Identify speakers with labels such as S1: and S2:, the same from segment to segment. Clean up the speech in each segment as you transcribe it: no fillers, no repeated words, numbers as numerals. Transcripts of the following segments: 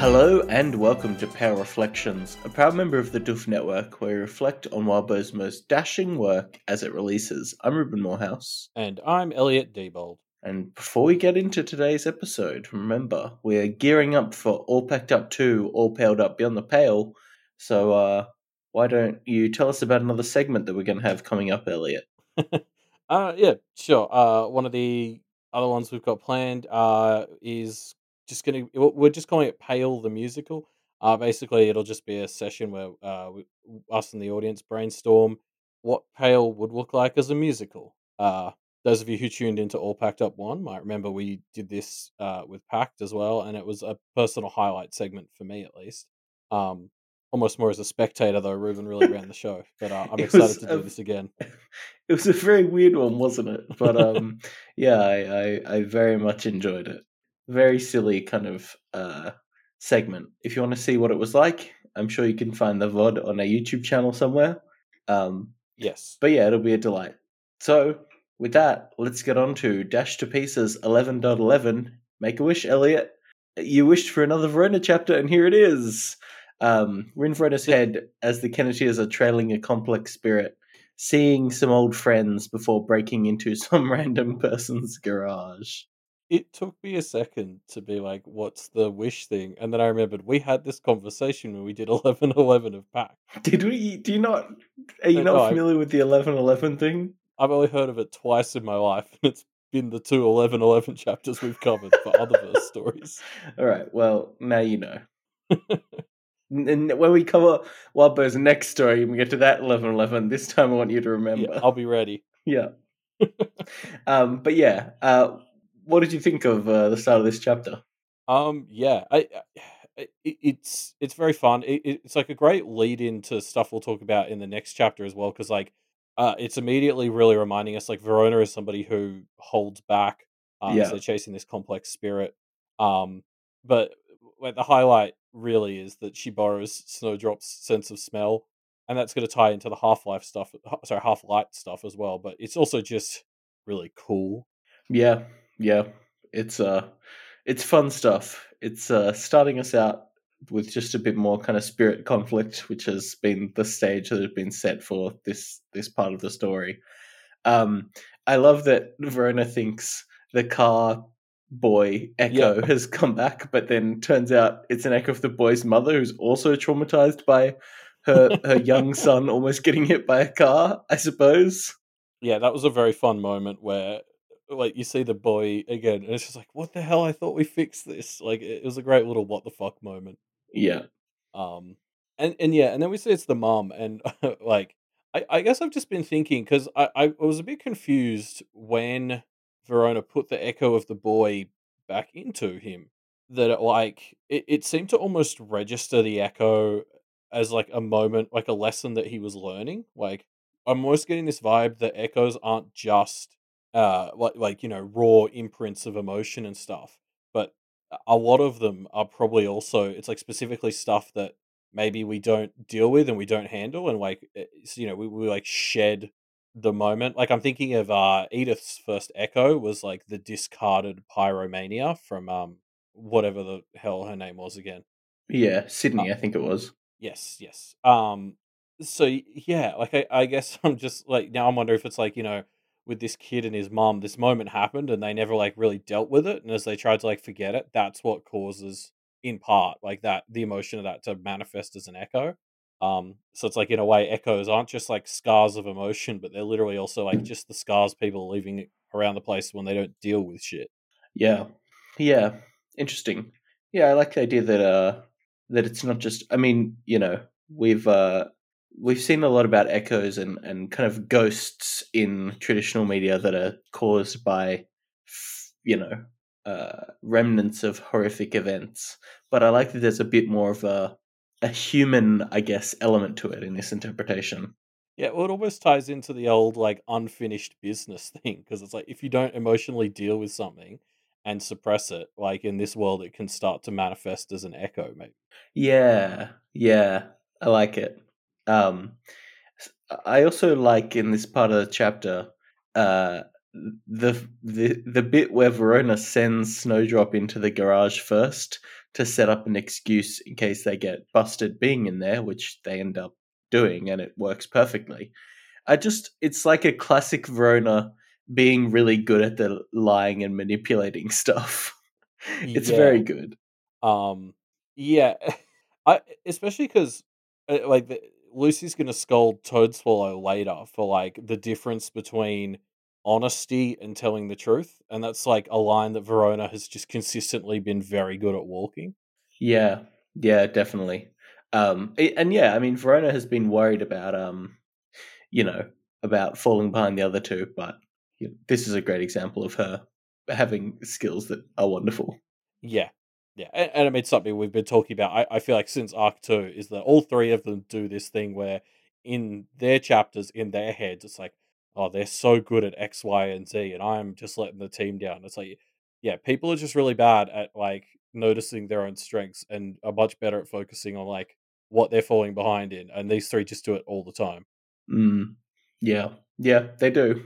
S1: Hello and welcome to Power Reflections, a proud member of the Doof Network where we reflect on Wildbow's most dashing work as it releases. I'm Ruben Morehouse.
S2: And I'm Elliot Diebold.
S1: And before we get into today's episode, remember, we're gearing up for All Packed Up 2, All Paled Up Beyond the Pale. So, why don't you tell us about another segment that we're going to have coming up, Elliot?
S2: Yeah, sure. One of the other ones we've got planned is we're just calling it Pale the Musical. Basically, it'll just be a session where us and the audience brainstorm what Pale would look like as a musical. Those of you who tuned into All Packed Up 1 might remember we did this with Packed as well, and it was a personal highlight segment for me at least. Um, Almost more as a spectator, though. Ruben really ran the show, but I'm excited to do this again.
S1: It was a very weird one, wasn't it? But yeah, I very much enjoyed it. Very silly kind of segment. If you want to see what it was like, I'm sure you can find the VOD on our YouTube channel somewhere.
S2: Yes.
S1: But yeah, it'll be a delight. So with that, let's get on to Dash to Pieces 11.11. Make a wish, Elliot. You wished for another Verona chapter, and here it is. We're in Verona's head as the Kennetiers are trailing a complex spirit, seeing some old friends before breaking into some random person's garage.
S2: It took me a second to be like, "What's the wish thing?" And then I remembered we had this conversation when we did 11:11 of Pack.
S1: Did we? Do you not? Are you
S2: No,
S1: not familiar with the 11.11 thing?
S2: I've only heard of it twice in my life, and it's been the two 11:11 chapters we've covered for Otherverse stories.
S1: All right. Well, now you know. And when we cover Wildbow's next story and we get to that 11.11, this time I want you to remember.
S2: Yeah, I'll be ready.
S1: Yeah. But yeah, what did you think of the start of this chapter?
S2: Yeah, it's very fun. It's like a great lead into stuff we'll talk about in the next chapter as well, because it's immediately really reminding us like Verona is somebody who holds back as
S1: Yeah.
S2: they're chasing this complex spirit. Um, but like the highlight really is that she borrows Snowdrop's sense of smell, and that's going to tie into the Half Life stuff. Sorry, Half Light stuff as well. But it's also just really cool.
S1: Yeah. Yeah. It's fun stuff. It's starting us out with just a bit more kind of spirit conflict, which has been the stage that has been set for this part of the story. I love that Verona thinks the car boy
S2: Yeah,
S1: Echo has come back, but then turns out it's an echo of the boy's mother who's also traumatized by her young son almost getting hit by a car, I suppose.
S2: yeah, that was a very fun moment where, like, you see the boy again, and it's just like, "What the hell? I thought we fixed this." Like, it was a great little "what the fuck" moment.
S1: Yeah.
S2: Um, and yeah, and then we see it's the mom, and like, I guess I've just been thinking because I was a bit confused when Verona put the echo of the boy back into him. That it seemed to almost register the echo as like a moment, like a lesson that he was learning. Like I'm almost getting this vibe that echoes aren't just like raw imprints of emotion and stuff, but a lot of them are probably also it's like specifically stuff that maybe we don't deal with and we don't handle, and like we like shed the moment. Like I'm thinking of Edith's first echo was like the discarded pyromania from whatever the hell her name was again.
S1: Yeah,
S2: uh,
S1: Sydney, I think it was.
S2: yes, yes. Yeah, like I guess I'm just like now I'm wondering if it's like with this kid and his mom, this moment happened and they never like really dealt with it, and as they tried to like forget it, that's what causes in part like that the emotion of that to manifest as an echo. So it's like in a way, echoes aren't just like scars of emotion, but they're literally also like just the scars people are leaving around the place when they don't deal with shit.
S1: Yeah. Yeah. Interesting. Yeah, I like the idea that it's not just I mean, we've seen a lot about echoes and kind of ghosts in traditional media that are caused by remnants of horrific events. But I like that there's a bit more of a human, I guess, element to it in this interpretation.
S2: Yeah, well, it almost ties into the old like unfinished business thing because it's like if you don't emotionally deal with something and suppress it, like in this world, it can start to manifest as an echo, maybe.
S1: Yeah, yeah, I like it. Um, I also like in this part of the chapter, uh, the bit where Verona sends Snowdrop into the garage first to set up an excuse in case they get busted being in there, which they end up doing, and it works perfectly. It's like a classic Verona being really good at the lying and manipulating stuff. It's
S2: Yeah.
S1: very good.
S2: Um, yeah, I especially because like Lucy's gonna scold Toadswallow later for like the difference between honesty and telling the truth, and that's like a line that Verona has just consistently been very good at walking.
S1: Yeah, yeah, definitely. And yeah, I mean, Verona has been worried about you know, about falling behind the other two, but this is a great example of her having skills that are wonderful.
S2: Yeah, yeah, and I mean something we've been talking about. I feel like since Arc 2 is that all three of them do this thing where in their chapters, in their heads, it's like, oh, they're so good at X, Y, and Z, and I'm just letting the team down. It's like, yeah, people are just really bad at like noticing their own strengths and are much better at focusing on like what they're falling behind in, and these three just do it all the time.
S1: Mm, yeah, yeah, they do.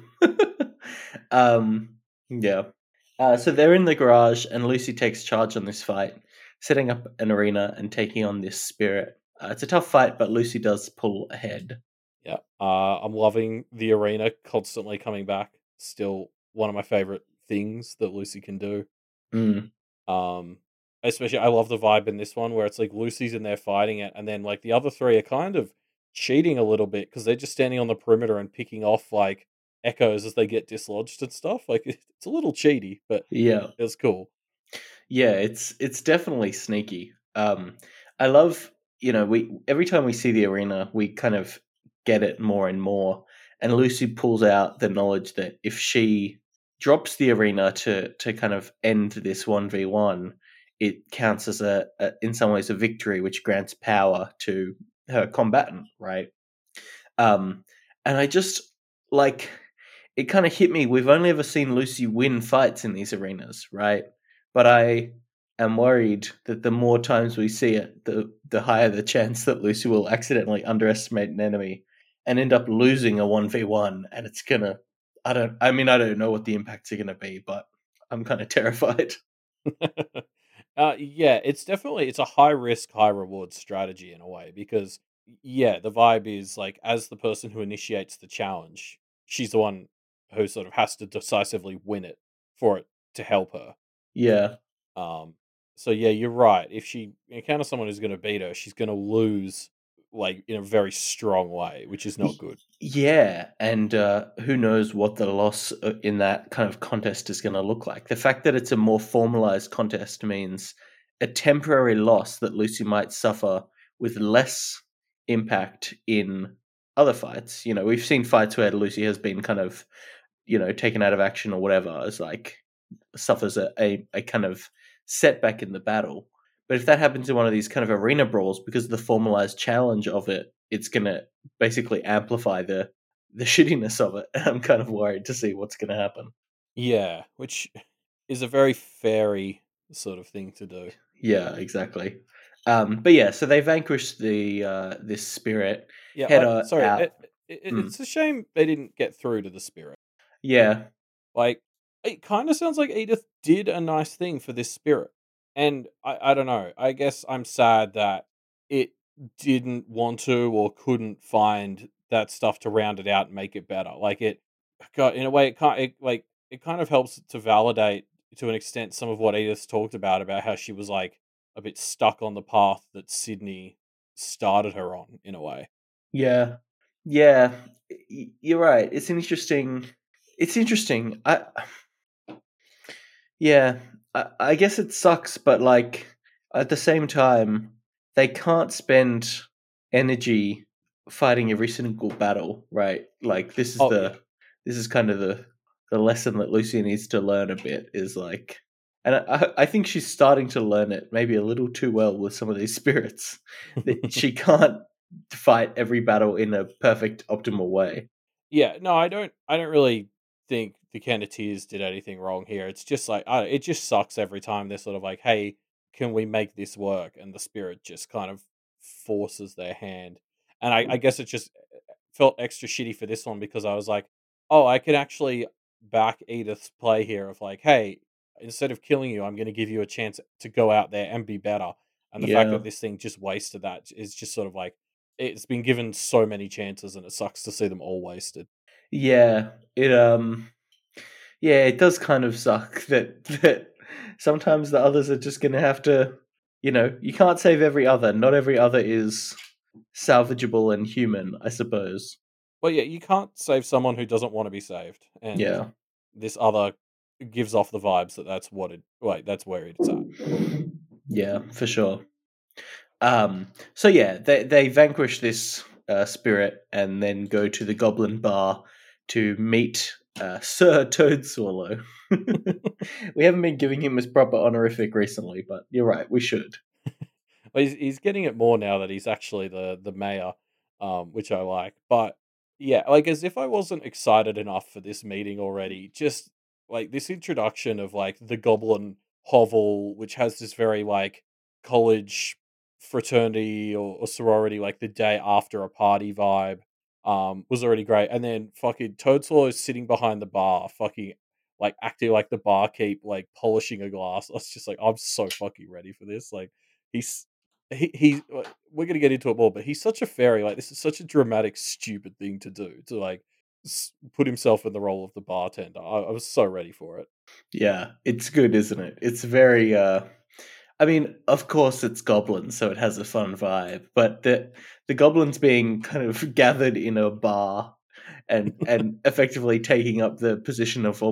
S1: Yeah. So they're in the garage, and Lucy takes charge on this fight, setting up an arena and taking on this spirit. It's a tough fight, but Lucy does pull ahead.
S2: Yeah, I'm loving the arena constantly coming back. Still one of my favorite things that Lucy can do.
S1: Mm,
S2: Um, Especially I love the vibe in this one where it's like Lucy's in there fighting it, and then like the other three are kind of cheating a little bit because they're just standing on the perimeter and picking off like echoes as they get dislodged and stuff. Like it's a little cheaty, but
S1: yeah,
S2: it's cool.
S1: yeah, it's definitely sneaky. I love, we every time we see the arena, we kind of get it more and more. And Lucy pulls out the knowledge that if she drops the arena to kind of end this 1v1, it counts as in some ways a victory, which grants power to her combatant, right? Um, and I just like it kind of hit me. We've only ever seen Lucy win fights in these arenas, right? But I am worried that the more times we see it, the higher the chance that Lucy will accidentally underestimate an enemy and end up losing a 1v1, and it's gonna I don't know what the impacts are gonna be, but I'm kind of terrified.
S2: Yeah, it's a high risk, high reward strategy in a way because yeah, the vibe is like as the person who initiates the challenge, she's the one who sort of has to decisively win it for it to help her.
S1: Yeah.
S2: Um, so yeah, you're right. If she encounters someone who's going to beat her, she's going to lose like in a very strong way, which is not good.
S1: Yeah, and who knows what the loss in that kind of contest is going to look like. The fact that it's a more formalized contest means a temporary loss that Lucy might suffer with less impact in other fights. We've seen fights where Lucy has been kind of, taken out of action or whatever, as like suffers a kind of setback in the battle. But if that happens in one of these kind of arena brawls, because of the formalized challenge of it, it's going to basically amplify the shittiness of it. I'm kind of worried to see what's going to happen.
S2: Yeah, which is a very fairy sort of thing to do.
S1: Yeah, exactly. But yeah, so they vanquish the this spirit,
S2: Yeah,
S1: head
S2: sorry.
S1: out. Mm,
S2: It's a shame they didn't get through to the spirit.
S1: yeah,
S2: Like, it kind of sounds like Edith did a nice thing for this spirit. And I don't know. I guess I'm sad that it didn't want to or couldn't find that stuff to round it out and make it better. Like it got in a way it kind of helps to validate to an extent some of what Edith's talked about how she was like a bit stuck on the path that Sydney started her on in a way.
S1: yeah, yeah. You're right. It's interesting. It's interesting. Yeah, I guess it sucks, but like at the same time, they can't spend energy fighting every single battle, right? Like
S2: Oh yeah.
S1: this is kind of the lesson that Lucy needs to learn a bit is like, and I think she's starting to learn it maybe a little too well with some of these spirits that she can't fight every battle in a perfect optimal way.
S2: Yeah, no, I don't really think the Kenneteers did anything wrong here. It's just like it just sucks every time they're sort of like, "Hey, can we make this work?" And the spirit just kind of forces their hand. And I guess it just felt extra shitty for this one because I was like, "Oh, I could actually back Edith's play here of like, hey." instead of killing you, I'm going to give you a chance to go out there and be better. And the fact
S1: Yeah.
S2: that this thing just wasted that is just sort of like it's been given so many chances, and it sucks to see them all wasted.
S1: Yeah. It does kind of suck that sometimes the others are just gonna have to, you can't save every other. Not every other is salvageable and human, I suppose.
S2: Well, yeah, you can't save someone who doesn't want to be saved, and
S1: Yeah.
S2: this other gives off the vibes that that's what it like that's where it's at.
S1: Yeah, for sure. So yeah, they vanquish this spirit and then go to the Goblin Bar to meet Sir Toad Swallow. We haven't been giving him his proper honorific recently, but you're right, we should.
S2: Well, he's getting it more now that he's actually the mayor, which I like. But yeah, like as if I wasn't excited enough for this meeting already. Just like this introduction of like the Goblin Hovel, which has this very like college fraternity or sorority, like the day after a party vibe, was already great. And then fucking Toadslaw is sitting behind the bar, fucking like acting like the barkeep, like polishing a glass. I was just like, I'm so fucking ready for this. Like he's we're gonna get into it more, but he's such a fairy. Like this is such a dramatic, stupid thing to do to like put himself in the role of the bartender. I was so ready for it.
S1: Yeah, it's good, isn't it? It's very I mean, of course it's goblins, so it has a fun vibe, but the goblins being kind of gathered in a bar and effectively taking up the position of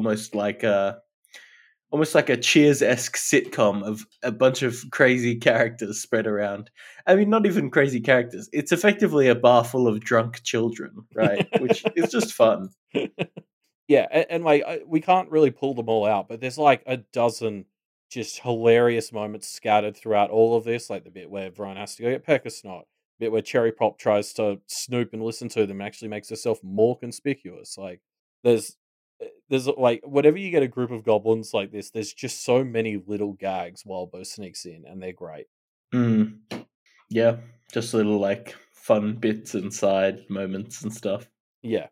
S1: almost like a Cheers-esque sitcom of a bunch of crazy characters spread around. I mean, not even crazy characters. It's effectively a bar full of drunk children, right? Which is just fun.
S2: Yeah, and like we can't really pull them all out, but there's like a dozen just hilarious moments scattered throughout all of this, like the bit where Brian has to go get Pecker Snot, bit where Cherry Pop tries to snoop and listen to them, and actually makes herself more conspicuous. Like there's there's like whenever you get a group of goblins like this, there's just so many little gags while Bo sneaks in, and they're great.
S1: Mm, yeah, just little like fun bits and side moments and stuff.
S2: Yeah.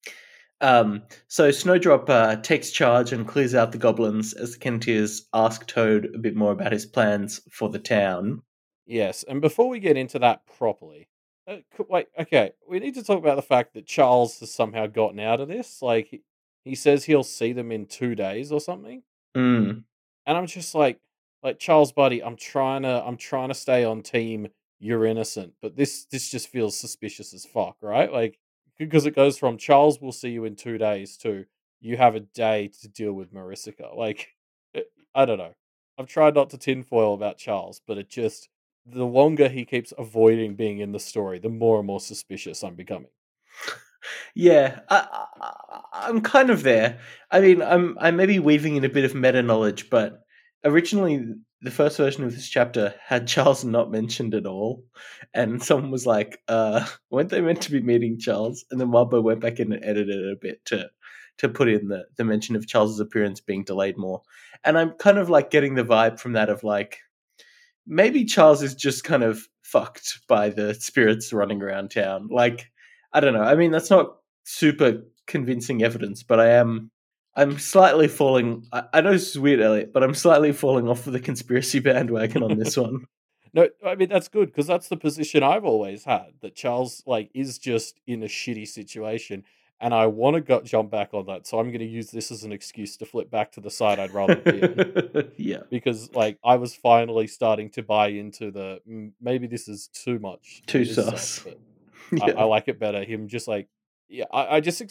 S1: So Snowdrop takes charge and clears out the goblins as the Kenneteers ask Toad a bit more about his plans for the town.
S2: Yes, and before we get into that properly, wait, okay, we need to talk about the fact that Charles has somehow gotten out of this. Like, he says he'll see them in 2 days or something,
S1: Mm.
S2: and I'm just like Charles, buddy, I'm trying to stay on team. You're innocent, but this just feels suspicious as fuck, right? Like, because it goes from Charles will see you in 2 days to you have a day to deal with Marisica. Like, I don't know. I've tried not to tinfoil about Charles, but it just the longer he keeps avoiding being in the story, the more and more suspicious I'm becoming.
S1: Yeah, I'm kind of there. I mean, I'm maybe weaving in a bit of meta knowledge, but originally the first version of this chapter had Charles not mentioned at all, and someone was like, weren't they meant to be meeting Charles?" And then Wildbow went back in and edited it a bit to put in the mention of Charles's appearance being delayed more. And I'm kind of like getting the vibe from that of like maybe Charles is just kind of fucked by the spirits running around town. Like, I don't know. I mean, that's not super convincing evidence, but I'm slightly falling. I know this is weird, Elliot, but I'm slightly falling off of the conspiracy bandwagon on this one.
S2: No, I mean that's good because that's the position I've always had that Charles like is just in a shitty situation, and I want to jump back on that. So I'm going to use this as an excuse to flip back to the side I'd rather be on
S1: Yeah,
S2: because like I was finally starting to buy into the maybe this is too much for
S1: too
S2: his sake,
S1: sus.
S2: but I
S1: Yeah,
S2: like it better. Him just like yeah, I just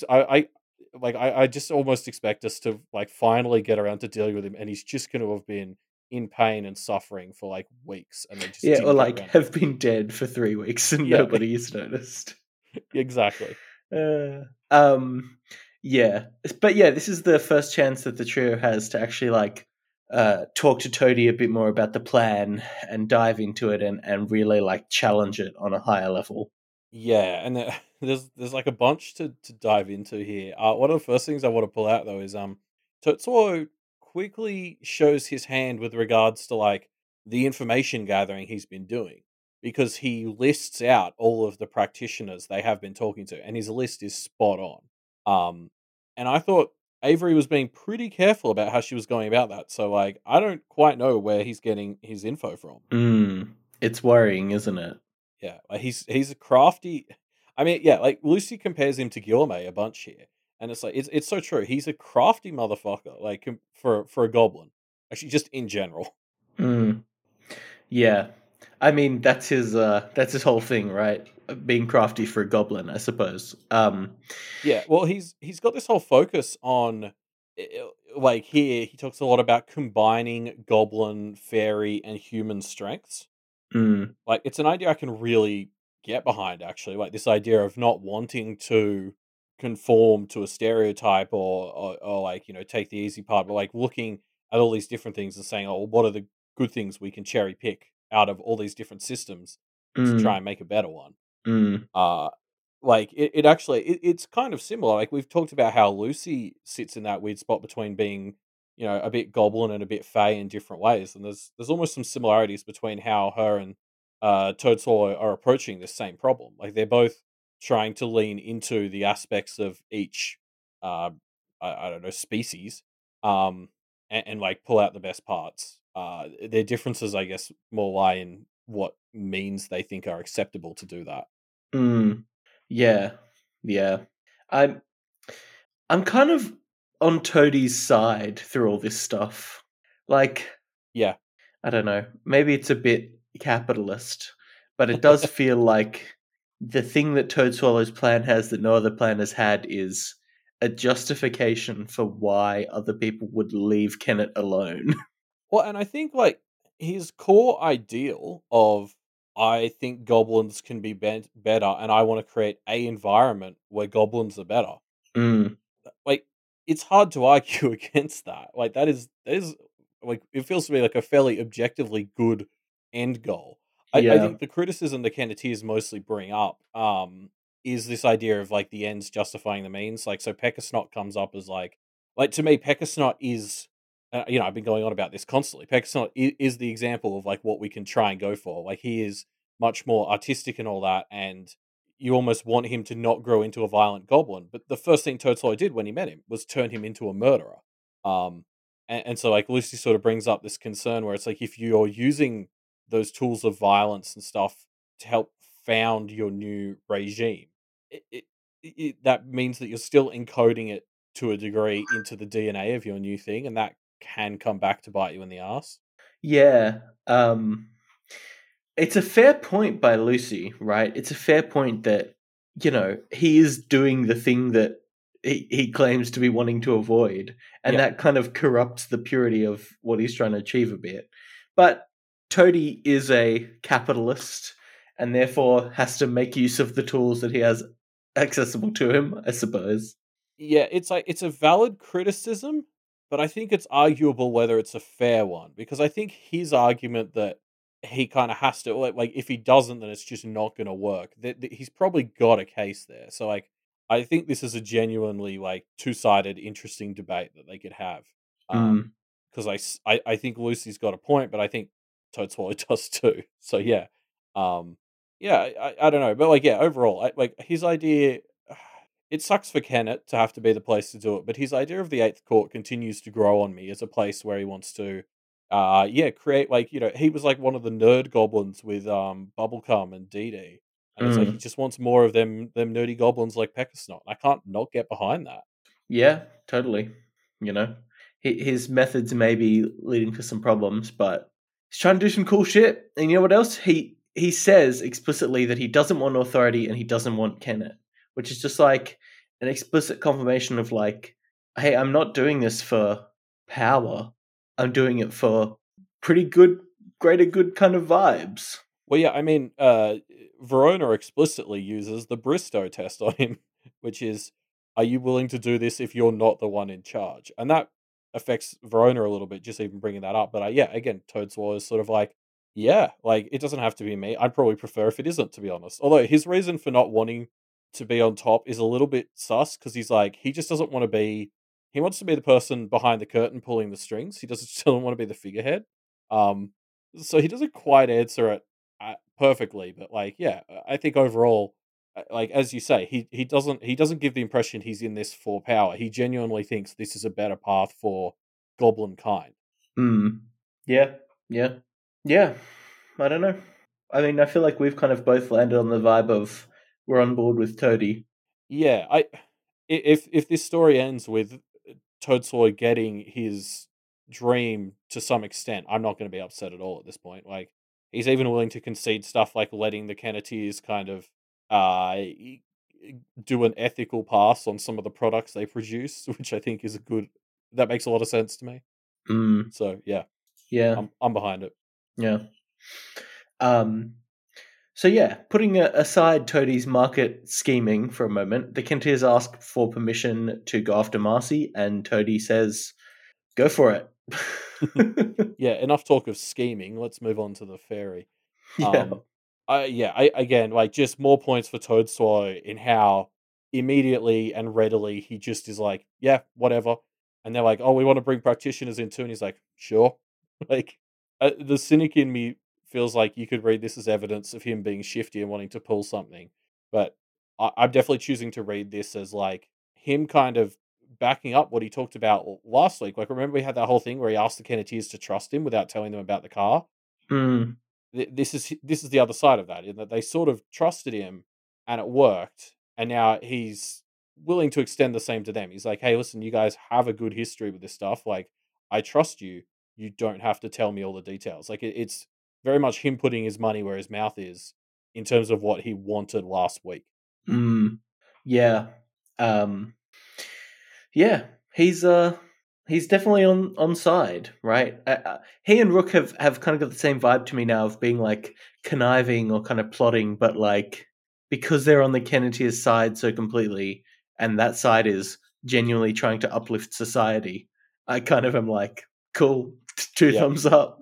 S2: I just almost expect us to like finally get around to dealing with him, and he's just going to have been in pain and suffering for like weeks, and they just
S1: yeah, or
S2: didn't get
S1: like
S2: around to
S1: have
S2: doing
S1: been dead for 3 weeks and
S2: it.
S1: nobody has noticed.
S2: Yeah, exactly.
S1: Uh, um, yeah, but yeah, this is the first chance that the trio has to actually like talk to Toady a bit more about the plan and dive into it and really like challenge it on a higher level.
S2: Yeah, and there's like a bunch to dive into here. One of the first things I want to pull out though is Tetsuo quickly shows his hand with regards to like the information gathering he's been doing because he lists out all of the practitioners they have been talking to, and his list is spot on. Um, and I thought Avery was being pretty careful about how she was going about that. So like, I don't quite know where he's getting his info from.
S1: It's worrying, isn't it?
S2: Yeah, like he's a crafty. I mean, yeah, like Lucy compares him to Guillermo a bunch here, and it's like it's so true. He's a crafty motherfucker, like for a goblin. Actually, just in general.
S1: Mm. Yeah. I mean, that's his whole thing, right? Being crafty for a goblin, I suppose.
S2: Yeah, well, he's got this whole focus on, like here he talks a lot about combining goblin, fairy, and human strengths.
S1: mm,
S2: Like it's an idea I can really get behind. Actually, like this idea of not wanting to conform to a stereotype or like take the easy part, but like looking at all these different things and saying, oh, well, what are the good things we can cherry pick out of all these different systems to try
S1: mm,
S2: and make a better one.
S1: mm,
S2: Uh, like it actually it's kind of similar. Like we've talked about how Lucy sits in that weird spot between being, a bit goblin and a bit fey in different ways. And there's almost some similarities between how her and Toad Swallow are approaching this same problem. Like they're both trying to lean into the aspects of each uh I don't know, species, um and like pull out the best parts. Their differences I guess more lie in what means they think are acceptable to do that.
S1: mm. Yeah. Yeah. I'm I'm kind of on Toadie's side through all this stuff. Like,
S2: Yeah.
S1: I don't know, maybe it's a bit capitalist, but it does feel like the thing that Toad Swallow's plan has that no other plan has had is a justification for why other people would leave Kenneth alone.
S2: Well, and I think like his core ideal of I think goblins can be better, and I want to create a environment where goblins are better.
S1: Mm,
S2: Like it's hard to argue against that. Like that is like it feels to me like a fairly objectively good end goal. I
S1: yeah.
S2: think the criticism the Kenneteers mostly bring up is this idea of like the ends justifying the means. Like so Peckersnot comes up as like to me Peckersnot is I've been going on about this constantly. Peckersnot is the example of like what we can try and go for. Like he is much more artistic and all that, and you almost want him to not grow into a violent goblin. But the first thing Toad did when he met him was turn him into a murderer. Um, and so like Lucy sort of brings up this concern where it's like if you're using those tools of violence and stuff to help found your new regime, it, it, that means that you're still encoding it to a degree into the DNA of your new thing, and that can come back to bite you in the ass.
S1: Yeah. It's a fair point by Lucy, right? It's a fair point that, he is doing the thing that he claims to be wanting to avoid, and
S2: Yeah.
S1: that kind of corrupts the purity of what he's trying to achieve a bit. But Toady is a capitalist and therefore has to make use of the tools that he has accessible to him, I suppose.
S2: Yeah, it's like it's a valid criticism, but I think it's arguable whether it's a fair one because I think his argument that he kind of has to like if he doesn't, then it's just not going to work. That he's probably got a case there. So like, I think this is a genuinely like two sided, interesting debate that they could have.
S1: Mm,
S2: Because I think Lucy's got a point, but I think Toad Swallow does too. So yeah, um, yeah, I don't know, but like yeah, overall, like his idea. It sucks for Kennett to have to be the place to do it, but his idea of the Eighth Court continues to grow on me as a place where he wants to, create like he was like one of the nerd goblins with Bubblegum and Dee Dee, and it's like he
S1: mm.
S2: just wants more of them nerdy goblins like Peckersnot. I can't not get behind that.
S1: Yeah, totally. You know, his methods may be leading to some problems, but he's trying to do some cool shit. And you know what else? He says explicitly that he doesn't want authority and he doesn't want Kenneth, which is just like an explicit confirmation of like, hey, I'm not doing this for power. I'm doing it for pretty good, greater good kind of vibes.
S2: Well, yeah, I mean, Verona explicitly uses the Bristow test on him, which is, are you willing to do this if you're not the one in charge? And that affects Verona a little bit, just even bringing that up. But yeah, again, Toadswall is sort of like, yeah, like it doesn't have to be me. I'd probably prefer if it isn't, to be honest. Although his reason for not wanting to be on top is a little bit sus because he's like, he just doesn't want to be, he wants to be the person behind the curtain pulling the strings. He doesn't still want to be the figurehead. Um, so he doesn't quite answer it perfectly, but like, yeah, I think overall, like as you say, he doesn't give the impression he's in this for power. He genuinely thinks this is a better path for goblin kind.
S1: Mm. Yeah. Yeah. Yeah. I don't know. I mean, I feel like we've kind of both landed on the vibe of we're on board with Toady.
S2: Yeah, if this story ends with Toadstoy getting his dream to some extent, I'm not going to be upset at all at this point. Like he's even willing to concede stuff like letting the Kenneteers kind of do an ethical pass on some of the products they produce, which I think is a good. That makes a lot of sense to me.
S1: Mm.
S2: So yeah,
S1: Yeah.
S2: I'm behind it.
S1: Yeah. Um. So yeah, putting aside Toadie's market scheming for a moment, the Kenteers ask for permission to go after Marcy, and Toadie says, "Go for it."
S2: Yeah, enough talk of scheming. Let's move on to the fairy.
S1: Yeah.
S2: Um, I again like just more points for Toadstoy in how immediately and readily he just is like, yeah, whatever. And they're like, oh, we want to bring practitioners in too, and he's like, sure. Like the cynic in me feels like you could read this as evidence of him being shifty and wanting to pull something, but I'm definitely choosing to read this as like him kind of backing up what he talked about last week. Like, remember we had that whole thing where he asked the Kenneteers to trust him without telling them about the car.
S1: Mm.
S2: This is the other side of that, in that they sort of trusted him and it worked, and now he's willing to extend the same to them. He's like, "Hey, listen, you guys have a good history with this stuff. Like, I trust you. You don't have to tell me all the details." Like, it's very much him putting his money where his mouth is in terms of what he wanted last week.
S1: Mm. Yeah. Um. Yeah. He's definitely on side, right? He and Rook have kind of got the same vibe to me now of being like conniving or kind of plotting, but like because they're on the Kenneteers side so completely, and that side is genuinely trying to uplift society. I kind of am like, cool, two
S2: Yeah.
S1: thumbs up.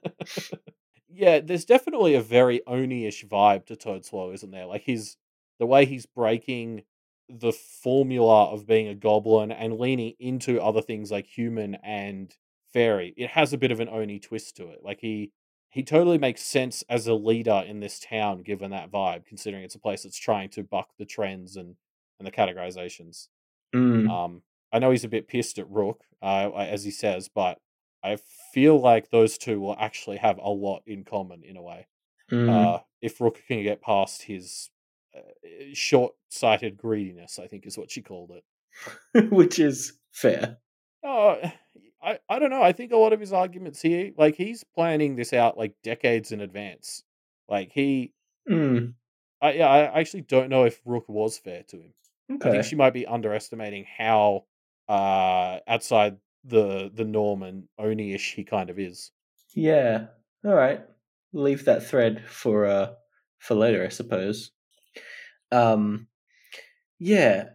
S2: Yeah, there's definitely a very Oni-ish vibe to Toad Swallow, isn't there? Like the way he's breaking the formula of being a goblin and leaning into other things like human and fairy. It has a bit of an Oni twist to it. Like he totally makes sense as a leader in this town given that vibe, considering it's a place that's trying to buck the trends and the categorizations.
S1: Mm,
S2: Um, I know he's a bit pissed at Rook, as he says, but I feel like those two will actually have a lot in common in a way.
S1: mm.
S2: If Rook can get past his short-sighted greediness, I think is what she called it.
S1: Which is fair.
S2: Oh, I don't know. I think a lot of his arguments here, like he's planning this out like decades in advance. Like
S1: Mm,
S2: yeah, I actually don't know if Rook was fair to him. I think
S1: okay.
S2: she might be underestimating how outside the norm and Oni-ish he kind of is.
S1: Yeah. All right. Leave that thread for later, I suppose. Um. Yeah.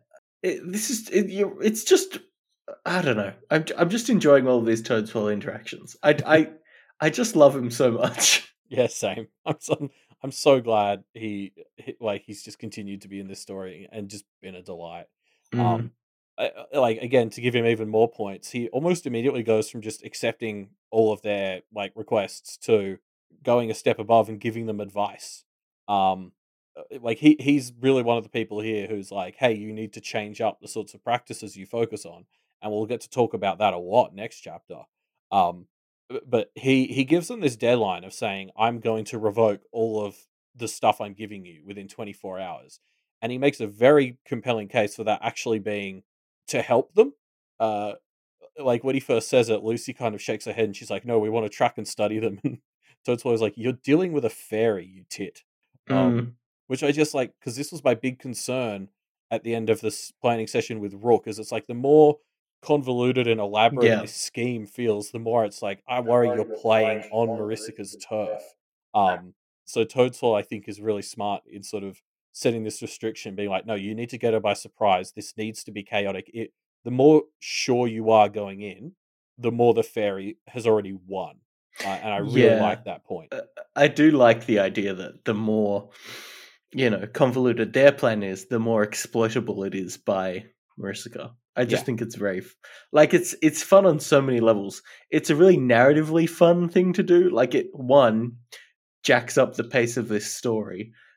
S1: It's just I don't know. I'm just enjoying all of these Toadswell interactions. I just love him so much.
S2: Yeah, same. I'm so glad like he's just continued to be in this story and just been a delight. Um,
S1: Mm,
S2: like again to give him even more points, he almost immediately goes from just accepting all of their like requests to going a step above and giving them advice. Um, like he's really one of the people here who's like, hey, you need to change up the sorts of practices you focus on, and we'll get to talk about that a lot next chapter. Um, but he gives them this deadline of saying, I'm going to revoke all of the stuff I'm giving you within 24 hours. And he makes a very compelling case for that actually being to help them. Uh, like when he first says it, Lucy kind of shakes her head and she's like, "No, we want to track and study them." And Toadstoy's like, "You're dealing with a fairy, you tit." Um,
S1: mm,
S2: which I just like because this was my big concern at the end of this planning session with Rook. Is it's like the more convoluted and elaborate
S1: yeah.
S2: this scheme feels, the more it's like I worry you're playing on Marisika's turf. Um, so Toadstool, I think, is really smart in sort of setting this restriction, being like, no, you need to get her by surprise. This needs to be chaotic. The more sure you are going in, the more the fairy has already won. And I really
S1: Yeah.
S2: like that point.
S1: Uh, I do like the idea that the more, convoluted their plan is, the more exploitable it is by Marisica. I just
S2: Yeah.
S1: think it's like it's fun on so many levels. It's a really narratively fun thing to do. Like it one jacks up the pace of this story,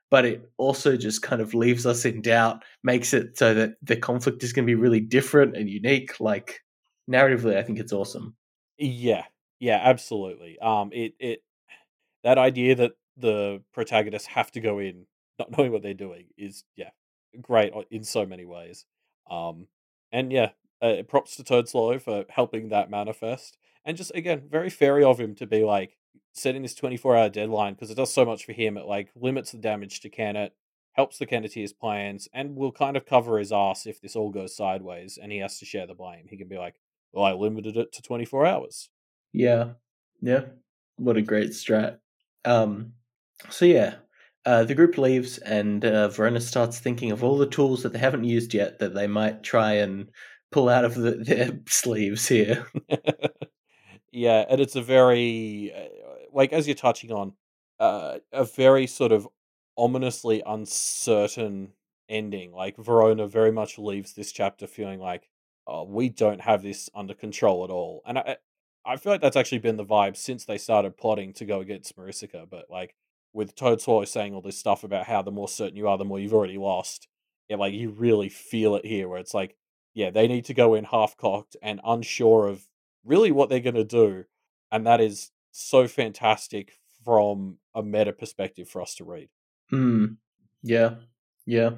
S1: but it also just kind of leaves us in doubt, makes it so that the conflict is going to be really different and unique. Like, narratively, I think it's awesome.
S2: Yeah, yeah, absolutely. It that idea that the protagonists have to go in not knowing what they're doing is, yeah, great in so many ways. Um, and yeah, props to Toad Slow for helping that manifest, and just again, very fairy of him to be like setting this 24-hour deadline because it does so much for him. It like limits the damage to Kennet, helps the Kennetier's plans, and will kind of cover his ass if this all goes sideways and he has to share the blame. He can be like, "Well, I limited it to 24 hours."
S1: Yeah, yeah. What a great strat. Um, so yeah, the group leaves, and Verona starts thinking of all the tools that they haven't used yet that they might try and pull out of their sleeves here.
S2: Yeah, and it's a very like as you're touching on, a very sort of ominously uncertain ending. Like Verona very much leaves this chapter feeling like, oh, we don't have this under control at all. And I feel like that's actually been the vibe since they started plotting to go against Marisica. But like with Toad Swallow saying all this stuff about how the more certain you are, the more you've already lost. Yeah, like you really feel it here, where it's like, yeah, they need to go in half cocked and unsure of really what they're going to do, and that is so fantastic from a meta perspective for us to read.
S1: Hmm. Yeah. Yeah.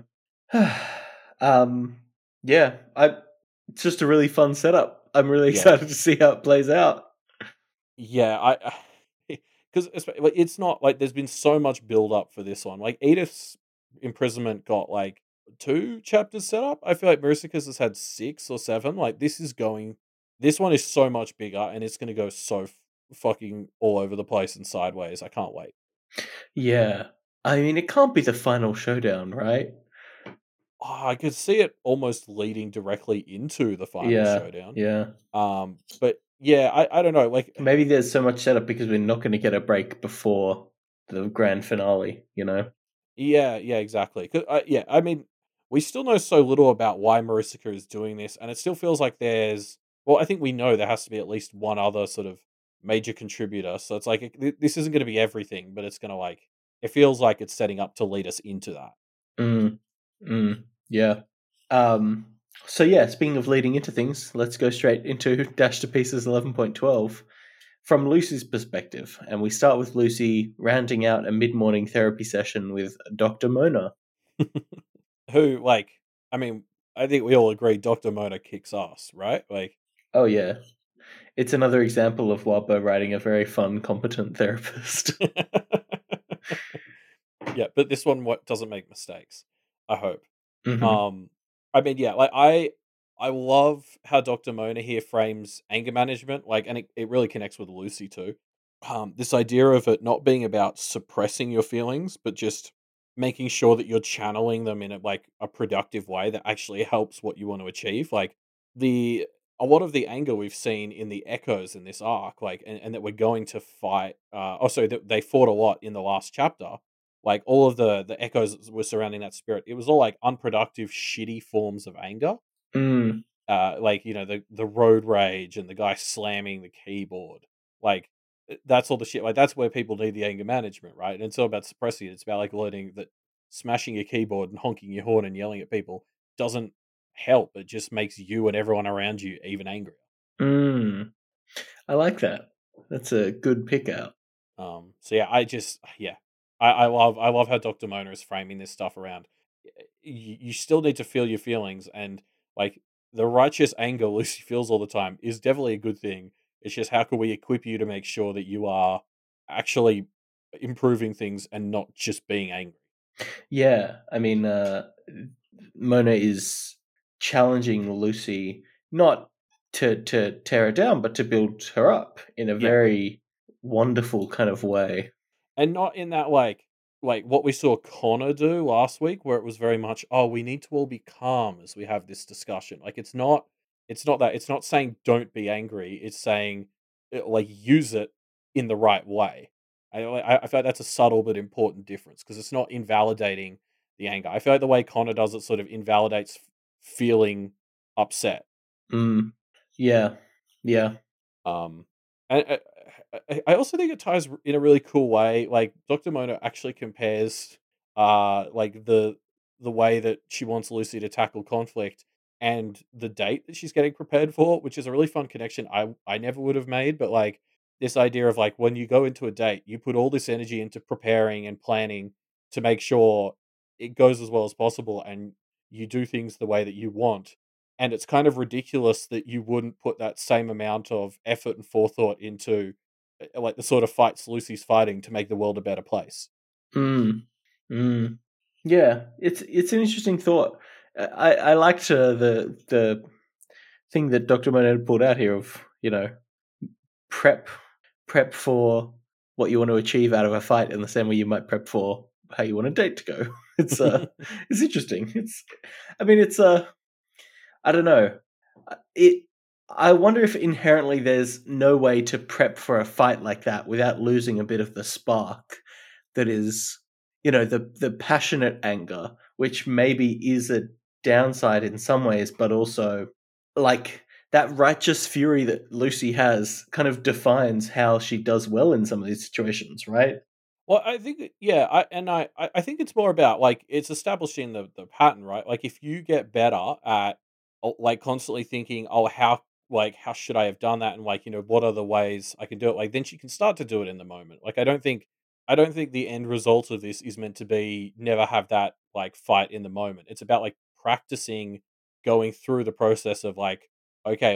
S1: um. Yeah. It's just a really fun setup. I'm really
S2: Yeah,
S1: excited to see how it plays out.
S2: yeah, I because like, it's not like there's been so much build up for this one. Like Edith's imprisonment got like 2 chapters set up. I feel like Maricica's has had 6 or 7. Like this one is so much bigger, and it's going to go so fucking all over the place and sideways. I can't wait.
S1: Yeah. I mean, it can't be the final showdown, right?
S2: Oh, I could see it almost leading directly into the final
S1: Yeah.
S2: showdown.
S1: Yeah.
S2: But yeah, I don't know. Like,
S1: Maybe there's so much setup because we're not going to get a break before the grand finale, you know?
S2: yeah, yeah, exactly. Yeah, I mean, we still know so little about why Marisica is doing this, and it still feels like there's. Well, I think we know there has to be at least one other sort of major contributor. So it's like this isn't going to be everything, but it's going to like it feels like it's setting up to lead us into that.
S1: Mm, yeah. Um, so yeah, speaking of leading into things, let's go straight into Dash to Pieces 11.12 from Lucy's perspective. And we start with Lucy rounding out a mid-morning therapy session with Dr. Mona.
S2: Who like? I mean, I think we all agree Doctor Mona kicks ass, right? Like.
S1: Oh yeah. It's another example of Wildbow writing a very fun, competent therapist.
S2: Yeah, but this one doesn't make mistakes. I hope.
S1: Hmm.
S2: Um, I mean, yeah, like I love how Doctor Mona here frames anger management, like, and it really connects with Lucy too. This idea of it not being about suppressing your feelings, but just making sure that you're channeling them in a productive way that actually helps what you want to achieve. Like the a lot of the anger we've seen in the echoes in this arc, like, and that we're going to fight. Also, that they fought a lot in the last chapter. Like all of the echoes that were surrounding that spirit, it was all like unproductive, shitty forms of anger.
S1: Mm,
S2: Like the road rage and the guy slamming the keyboard. Like that's all the shit. Like that's where people need the anger management, right? And it's all about suppressing it. It's about like learning that smashing your keyboard and honking your horn and yelling at people doesn't help. It just makes you and everyone around you even angrier.
S1: mm. I like that. That's a good pick out.
S2: So yeah, I love how Dr. Mona is framing this stuff around. You still need to feel your feelings, and like the righteous anger Lucy feels all the time is definitely a good thing. It's just how can we equip you to make sure that you are actually improving things and not just being angry.
S1: Yeah, I mean, Mona is challenging Lucy not to tear her down, but to build her up in a
S2: Yeah,
S1: very wonderful kind of way.
S2: and not in that like what we saw Connor do last week, where it was very much, oh, we need to all be calm as we have this discussion. Like it's not that it's not saying don't be angry. It's saying like use it in the right way. I feel like that's a subtle but important difference because it's not invalidating the anger. I feel like the way Connor does it sort of invalidates feeling upset.
S1: Mm, yeah, yeah.
S2: Um, and I also think it ties in a really cool way. Like Dr. Mona actually compares like the way that she wants Lucy to tackle conflict and the date that she's getting prepared for, which is a really fun connection I never would have made, but like this idea of like when you go into a date, you put all this energy into preparing and planning to make sure it goes as well as possible and you do things the way that you want. And it's kind of ridiculous that you wouldn't put that same amount of effort and forethought into like the sort of fights Lucy's fighting to make the world a better place.
S1: Mm. Mm. Yeah, it's an interesting thought. I liked the thing that Dr. Moned pulled out here of, prep prep for what you want to achieve out of a fight in the same way you might prep for how you want a date to go. It's interesting. I mean it's I don't know. It I wonder if inherently there's no way to prep for a fight like that without losing a bit of the spark that is, the passionate anger, which maybe is a downside in some ways, but also like that righteous fury that Lucy has kind of defines how she does well in some of these situations, right?
S2: Well, I think yeah, I think it's more about like it's establishing the pattern, right? Like if you get better at like constantly thinking, oh, how should I have done that, and like what are the ways I can do it? Like then she can start to do it in the moment. Like I don't think the end result of this is meant to be never have that like fight in the moment. It's about like practicing going through the process of like okay,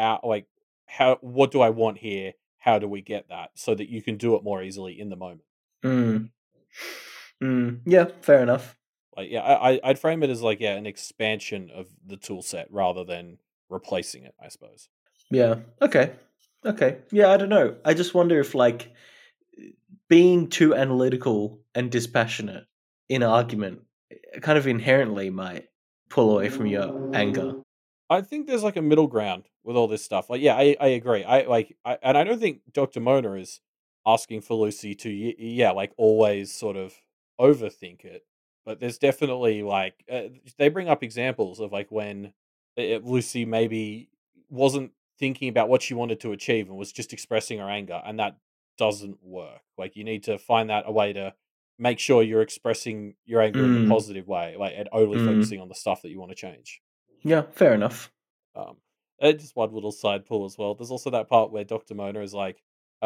S2: how what do I want here? How do we get that so that you can do it more easily in the moment?
S1: Mm. Yeah, fair enough.
S2: Like, yeah, I'd frame it as like, yeah, an expansion of the tool set rather than replacing it, I suppose.
S1: Yeah. Okay. Okay. Yeah, I don't know. I just wonder if like being too analytical and dispassionate in argument kind of inherently might pull away from your anger.
S2: I think there's like a middle ground with all this stuff. Like, yeah, I agree. And I don't think Dr. Mona is asking for Lucy to, yeah, like always sort of overthink it. But there's definitely like, they bring up examples of like when Lucy maybe wasn't thinking about what she wanted to achieve and was just expressing her anger. And that doesn't work. Like, you need to find that a way to make sure you're expressing your anger in the
S1: Mm,
S2: positive way, like, and only
S1: mm.
S2: focusing on the stuff that you want to change.
S1: Yeah, fair enough.
S2: Um, just one little side pull as well. There's also that part where Dr. Mona is like,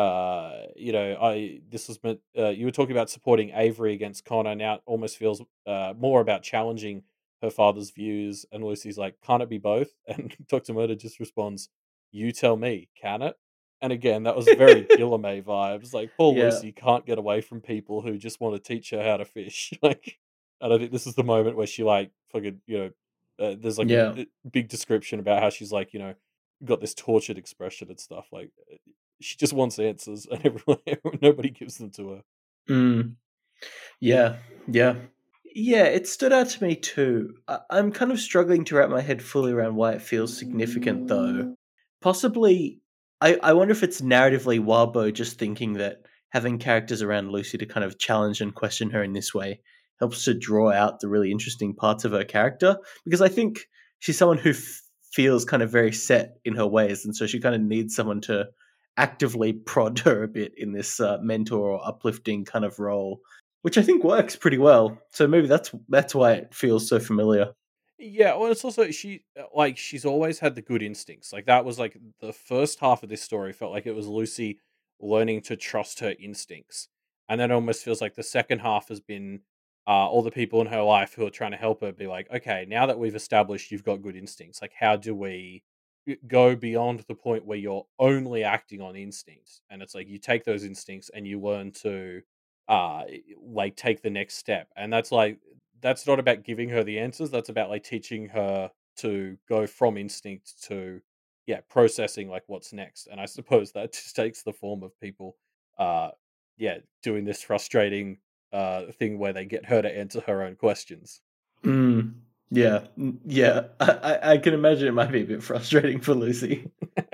S2: I this was meant. You were talking about supporting Avery against Connor. Now it almost feels more about challenging her father's views. And Lucy's like, can't it be both? And Dr. Mona just responds, "You tell me, can it?" And again, that was very Guillermo vibes. Like, poor
S1: Yeah.
S2: Lucy can't get away from people who just want to teach her how to fish. Like, and I think this is the moment where she like fucking there's like
S1: Yeah.
S2: a big description about how she's like, got this tortured expression and stuff. Like she just wants answers, and everyone, nobody gives them to her.
S1: Mm. Yeah. Yeah. Yeah, it stood out to me too. I'm kind of struggling to wrap my head fully around why it feels significant, though. Possibly, I wonder if it's narratively Wildbow just thinking that having characters around Lucy to kind of challenge and question her in this way helps to draw out the really interesting parts of her character. Because I think she's someone who feels kind of very set in her ways, and so she kind of needs someone to actively prod her a bit in this mentor or uplifting kind of role, which I think works pretty well. So maybe that's why it feels so familiar.
S2: Yeah, well, it's also she's always had the good instincts. Like that was like the first half of this story felt like it was Lucy learning to trust her instincts, and then it almost feels like the second half has been all the people in her life who are trying to help her be like, okay, now that we've established you've got good instincts, like how do we go beyond the point where you're only acting on instincts, and it's like you take those instincts and you learn to uh like take the next step, and that's not about giving her the answers. That's about like teaching her to go from instinct to yeah, processing like what's next. And I suppose that just takes the form of people uh yeah, doing this frustrating thing where they get her to answer her own questions.
S1: Mm, yeah, yeah. I can imagine it might be a bit frustrating for Lucy.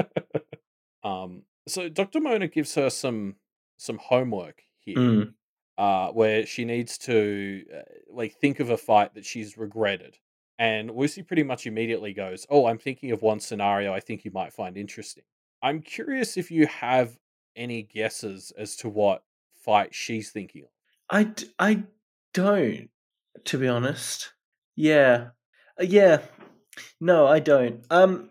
S2: So Dr. Mona gives her some homework here
S1: Mm,
S2: where she needs to like think of a fight that she's regretted. And Lucy pretty much immediately goes, "Oh, I'm thinking of one scenario I think you might find interesting." I'm curious if you have any guesses as to what fight she's thinking of.
S1: I don't. to be honest. Yeah. Yeah. No, I don't.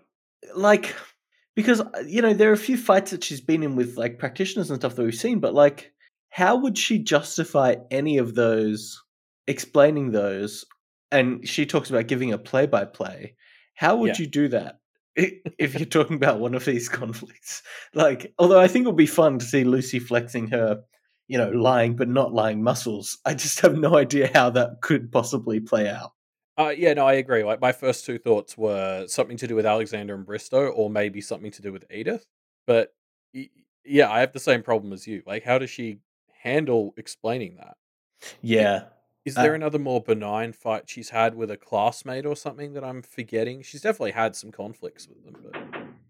S1: Like, because there are a few fights that she's been in with like practitioners and stuff that we've seen, but like, how would she justify any of those, explaining those? And she talks about giving a play-by-play. How would
S2: Yeah.
S1: you do that if you're talking about one of these conflicts? Like, although I think it would be fun to see Lucy flexing her, lying but not lying muscles. I just have no idea how that could possibly play out.
S2: Yeah, no, I agree. Like my first two thoughts were something to do with Alexander and Bristow, or maybe something to do with Edith. But yeah, I have the same problem as you. Like, how does she handle explaining that? I-
S1: Yeah.
S2: Is there
S1: Uh,
S2: another more benign fight she's had with a classmate or something that I'm forgetting? She's definitely had some conflicts with them, but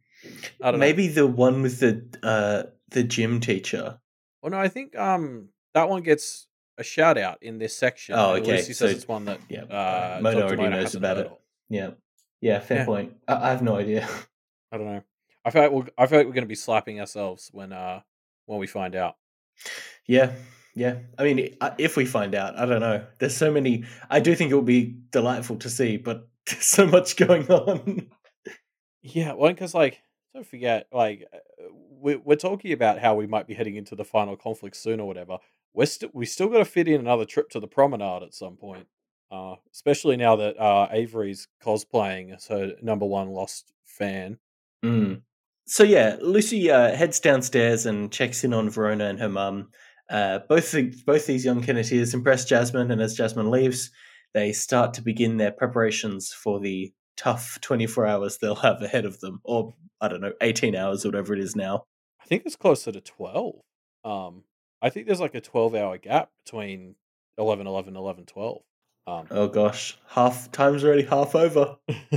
S2: I don't know.
S1: Maybe the one with the gym teacher.
S2: Well, no, I think that one gets a shout out in this section,
S1: Oh,
S2: and
S1: okay.
S2: Lucy says
S1: So,
S2: it's one that
S1: yeah, all right. Mona
S2: Doctor
S1: already
S2: Mona
S1: knows
S2: hasn't
S1: about
S2: heard
S1: it.
S2: of.
S1: Yeah, yeah. Fair
S2: Yeah,
S1: point. I have no idea.
S2: I don't know. I feel like we're going to be slapping ourselves when we find out.
S1: Yeah, yeah. I mean, if we find out, I don't know. There's so many. I do think it will be delightful to see, but there's so much going on.
S2: Yeah, well, because like don't forget, like we're talking about how we might be heading into the final conflict soon or whatever. We still got to fit in another trip to the promenade at some point. Especially now that Avery's cosplaying as her number one lost fan.
S1: Mm. So yeah, Lucy heads downstairs and checks in on Verona and her mum. Both these young Kenneteers impress Jasmine, and as Jasmine leaves, they start to begin their preparations for the tough 24 hours they'll have ahead of them, or I don't know, 18 hours, or whatever it is now.
S2: I think it's closer to 12. Um, I think there's like a 12-hour gap between 11, 11, 11, 12. Um,
S1: Oh gosh, half time's already half over.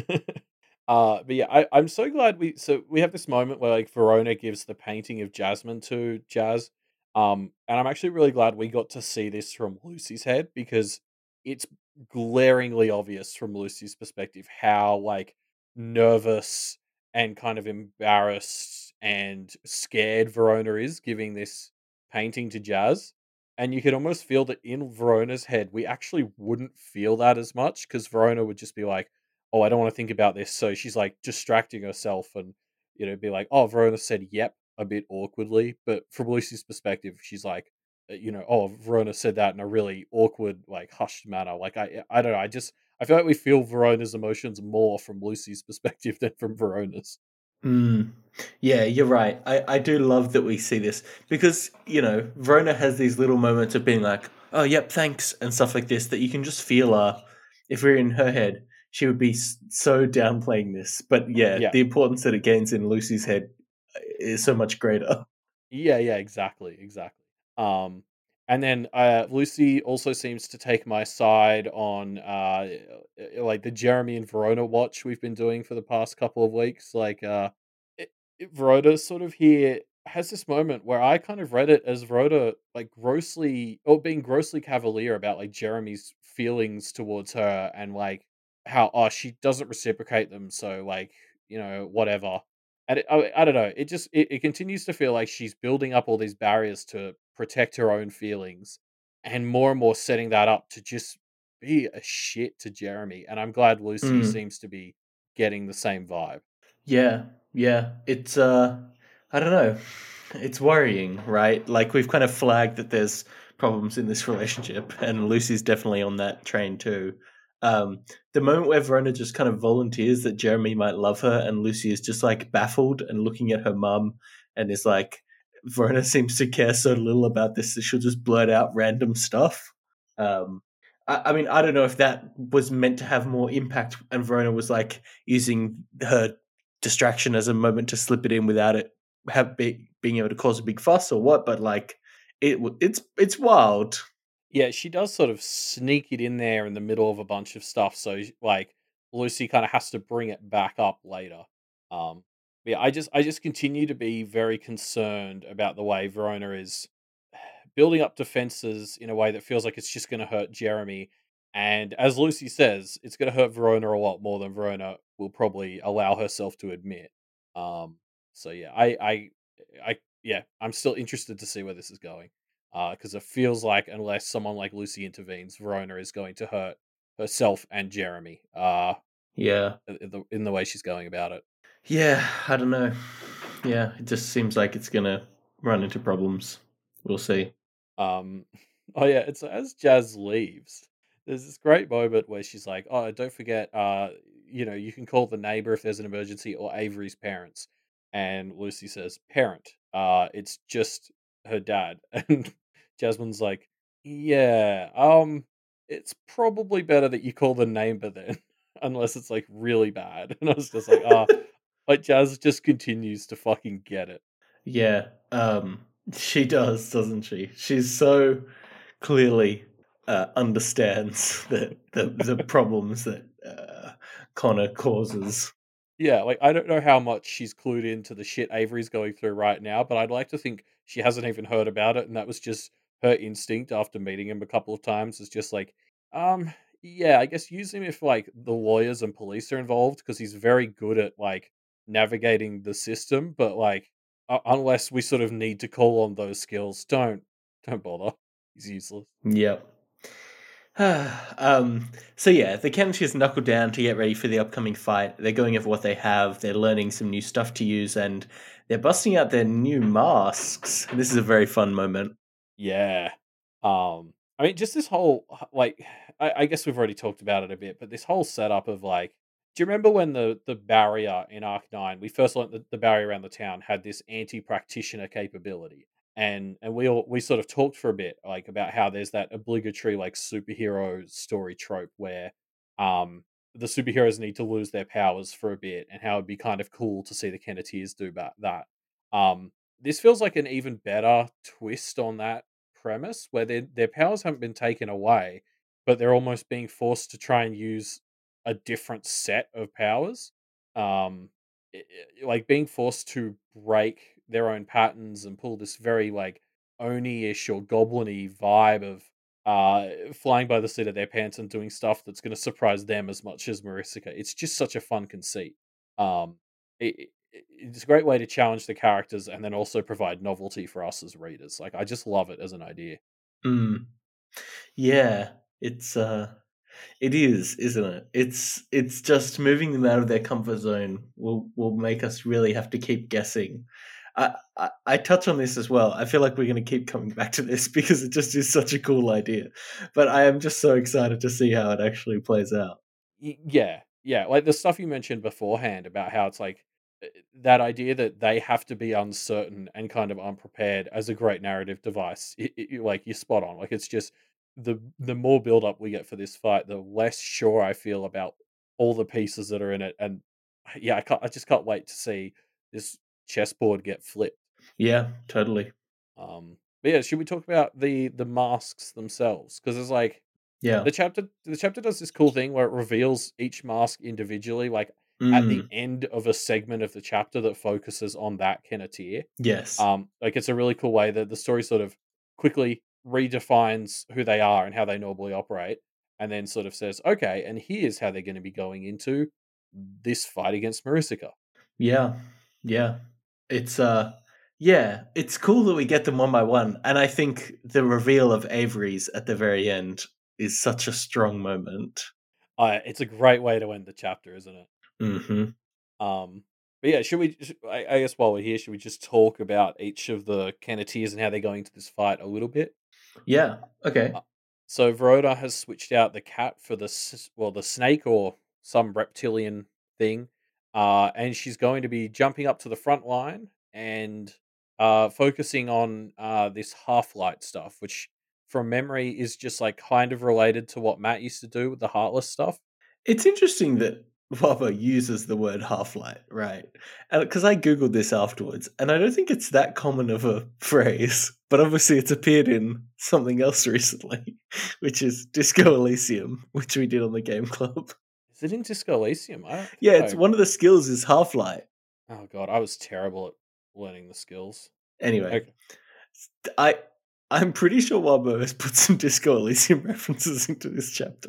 S2: but yeah, I'm so glad we have this moment where like Verona gives the painting of Jasmine to Jazz. And I'm actually really glad we got to see this from Lucy's head because it's glaringly obvious from Lucy's perspective how like nervous and kind of embarrassed and scared Verona is giving this painting to Jazz. And you could almost feel that in Verona's head, we actually wouldn't feel that as much because Verona would just be like, oh, I don't want to think about this. So she's like distracting herself and, be like, oh, Verona said yep a bit awkwardly. But from Lucy's perspective, she's like, oh, Verona said that in a really awkward, like hushed manner. Like, I don't know. I feel like we feel Verona's emotions more from Lucy's perspective than from Verona's.
S1: Mm. Yeah, you're right. I do love that we see this because, Verona has these little moments of being like, oh, yep, thanks, and stuff like this that you can just feel if we're in her head, she would be so downplaying this. But yeah,
S2: Yeah.
S1: the importance that it gains in Lucy's head is so much greater.
S2: Yeah, yeah, exactly, exactly. Um, and then Lucy also seems to take my side on like the Jeremy and Verona watch we've been doing for the past couple of weeks. Like, Verona sort of here has this moment where I kind of read it as Verona like grossly or being grossly cavalier about like Jeremy's feelings towards her and like how she doesn't reciprocate them, so like whatever. And I don't know. It continues to feel like she's building up all these barriers to protect her own feelings, and more setting that up to just be a shit to Jeremy. And I'm glad Lucy
S1: Mm.
S2: seems to be getting the same vibe.
S1: Yeah, yeah. It's I don't know. It's worrying, right? Like we've kind of flagged that there's problems in this relationship, and Lucy's definitely on that train too. The moment where Verona just kind of volunteers that Jeremy might love her, and Lucy is just like baffled and looking at her mum, and is like, Verona seems to care so little about this that she'll just blurt out random stuff. Um, I mean, I don't know if that was meant to have more impact, and Verona was like using her distraction as a moment to slip it in without it being able to cause a big fuss or what. But like, it's wild.
S2: Yeah, she does sort of sneak it in there in the middle of a bunch of stuff. So like Lucy kind of has to bring it back up later. Um, but yeah, I just continue to be very concerned about the way Verona is building up defenses in a way that feels like it's just going to hurt Jeremy. And as Lucy says, it's going to hurt Verona a lot more than Verona will probably allow herself to admit. Um, so yeah, yeah, I'm still interested to see where this is going. because it feels like unless someone like Lucy intervenes, Verona is going to hurt herself and Jeremy.
S1: Yeah.
S2: In the way she's going about it.
S1: Yeah, I don't know. Yeah, it just seems like it's gonna run into problems. We'll see.
S2: Um, oh yeah, it's as Jazz leaves. There's this great moment where she's like, "Oh, don't forget, you can call the neighbor if there's an emergency or Avery's parents." And Lucy says, "Parent, it's just her dad." And Jasmine's like, "Yeah, it's probably better that you call the neighbor then, unless it's like really bad." And I was just like, like Jazz just continues to fucking get it.
S1: Yeah, she does, doesn't she? She's so clearly understands the problems that Connor causes.
S2: Yeah, like I don't know how much she's clued into the shit Avery's going through right now, but I'd like to think she hasn't even heard about it, and that was just her instinct after meeting him a couple of times. Is just like, um, yeah, I guess use him if like the lawyers and police are involved because he's very good at like navigating the system. But like, unless we sort of need to call on those skills, don't bother. He's useless.
S1: Yep. So yeah, the Kenishis knuckle down to get ready for the upcoming fight. They're going over what they have. They're learning some new stuff to use, and they're busting out their new masks. This is a very fun moment.
S2: Yeah. I mean, just this whole like, I guess we've already talked about it a bit, but this whole setup of like, do you remember when the barrier in Arc 9, we first learned that the barrier around the town had this anti-practitioner capability, and we sort of talked for a bit like about how there's that obligatory like superhero story trope where um the superheroes need to lose their powers for a bit, and how it'd be kind of cool to see the Kenneteers do that. This feels like an even better twist on that premise where their powers haven't been taken away, but they're almost being forced to try and use a different set of powers. Um, like being forced to break their own patterns and pull this very like Oni-ish or goblin-y vibe of flying by the seat of their pants and doing stuff that's going to surprise them as much as Marisica. It's just such a fun conceit. Um, it's a great way to challenge the characters and then also provide novelty for us as readers. Like I just love it as an idea.
S1: Mm. Yeah, it's it is, isn't it? It's just moving them out of their comfort zone will make us really have to keep guessing. I touch on this as well. I feel like we're going to keep coming back to this because it just is such a cool idea. But I am just so excited to see how it actually plays out.
S2: Yeah, yeah. Like the stuff you mentioned beforehand about how it's like that idea that they have to be uncertain and kind of unprepared as a great narrative device. Like you're spot on. Like it's just the more build up we get for this fight, the less sure I feel about all the pieces that are in it. And yeah, I just can't wait to see this chessboard get flipped.
S1: Yeah, totally.
S2: But yeah, should we talk about the masks themselves? Because it's like
S1: Yeah.
S2: the chapter does this cool thing where it reveals each mask individually, like at the
S1: Mm,
S2: end of a segment of the chapter that focuses on that Kenneteer.
S1: yes.
S2: Like it's a really cool way that the story sort of quickly redefines who they are and how they normally operate, and then sort of says, okay, and here's how they're going to be going into this fight against Marisica.
S1: Yeah. Yeah. It's yeah, it's cool that we get them one by one, and I think the reveal of Avery's at the very end is such a strong moment.
S2: It's a great way to end the chapter, isn't it?
S1: Mhm.
S2: But yeah, I guess while we're here, should we just talk about each of the Kenneteers and how they're going to this fight a little bit?
S1: Yeah. Okay.
S2: Uh, so Verona has switched out the cat for the snake or some reptilian thing, and she's going to be jumping up to the front line and focusing on this half light stuff, which from memory is just like kind of related to what Matt used to do with the Heartless stuff.
S1: It's interesting that Waba uses the word half-light, right? Because I googled this afterwards, and I don't think it's that common of a phrase, but obviously it's appeared in something else recently, which is Disco Elysium, which we did on the Game Club.
S2: Is it in Disco Elysium? I don't
S1: Yeah,
S2: think
S1: it's
S2: I.
S1: one of the skills is half-light.
S2: Oh god, I was terrible at learning the skills.
S1: Anyway,
S2: Okay.
S1: I I'm pretty sure Wabo has put some Disco Elysium references into this chapter.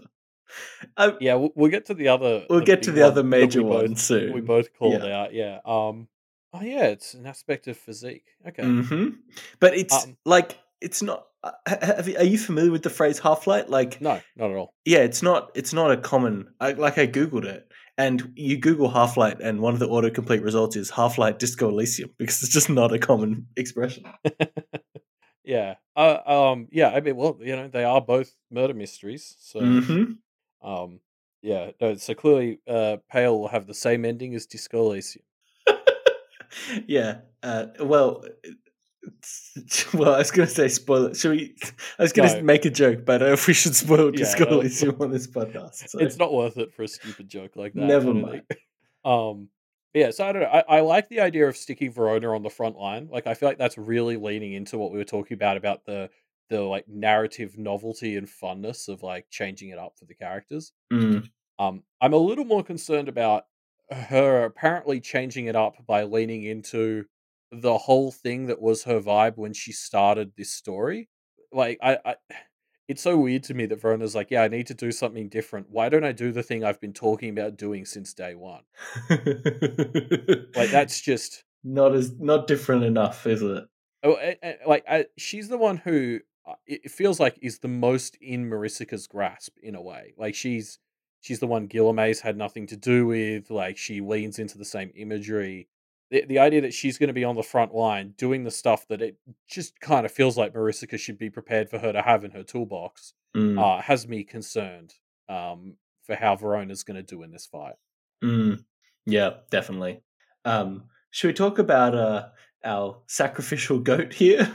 S1: I,
S2: Yeah, we'll get to
S1: we'll
S2: the
S1: get to
S2: big
S1: the other
S2: one that
S1: major one
S2: we
S1: soon.
S2: both called
S1: Yeah.
S2: out. Yeah. Oh yeah, it's an aspect of physique. Okay.
S1: Hmm. But it's
S2: Um.
S1: like it's not. Are you familiar with the phrase half light? Like,
S2: No, not at all.
S1: yeah, it's not. It's not a common. I googled it, and you Google half light, and one of the autocomplete results is half light Disco Elysium because it's just not a common expression.
S2: Yeah. Yeah, I mean, well, they are both murder mysteries, so
S1: Hmm.
S2: um yeah, no, so clearly Pale will have the same ending as Disco Elysium.
S1: Yeah. Well, well, I was going to say spoil it. Should we? I was going to
S2: No,
S1: make a joke, but I don't know if we should spoil
S2: yeah,
S1: Disco Elysium on this podcast. So
S2: it's not worth it for a stupid joke like that, I
S1: never
S2: don't
S1: mind.
S2: think. Yeah, so I don't know. I like the idea of sticking Verona on the front line. Like, I feel like that's really leaning into what we were talking about the like narrative novelty and funness of like changing it up for the characters.
S1: Mm.
S2: I'm a little more concerned about her apparently changing it up by leaning into the whole thing that was her vibe when she started this story. Like, it's so weird to me that Verona's like, yeah, I need to do something different. Why don't I do the thing I've been talking about doing since day one? Like, that's just
S1: Not different enough, is it?
S2: oh, like she's the one who it feels like is the most in Maricica's grasp in a way. Like she's the one Guillerme's had nothing to do with. Like she leans into the same imagery. The idea that she's going to be on the front line doing the stuff that it just kind of feels like Maricica should be prepared for her to have in her toolbox
S1: Mm.
S2: has me concerned for how Verona's going to do in this fight.
S1: Mm. Yeah, definitely. Should we talk about our sacrificial goat here?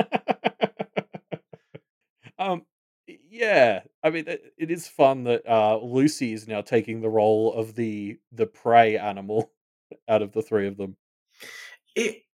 S2: Um, yeah, I mean, it is fun that Lucy is now taking the role of the prey animal out of the three of them.
S1: It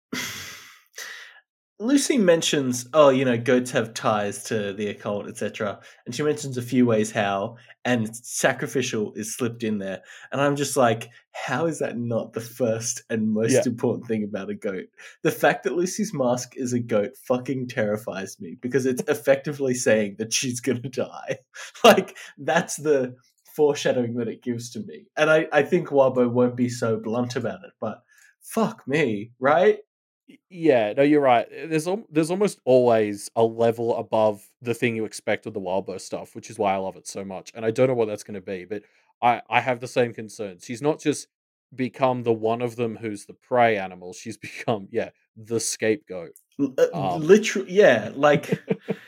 S1: Lucy mentions, oh, goats have ties to the occult, etc. And she mentions a few ways how, and sacrificial is slipped in there. And I'm just like, how is that not the first and
S2: Yeah,
S1: most important thing about a goat? The fact that Lucy's mask is a goat fucking terrifies me because it's effectively saying that she's gonna die. Like, that's the foreshadowing that it gives to me. And I think Wabo won't be so blunt about it, but fuck me, right?
S2: yeah. No, you're right. There's almost always a level above the thing you expect with the wild burst stuff, which is why I love it so much. And I don't know what that's going to be, but I have the same concerns. She's not just become the one of them who's the prey animal. She's become the scapegoat. Um,
S1: Literally, yeah. Like,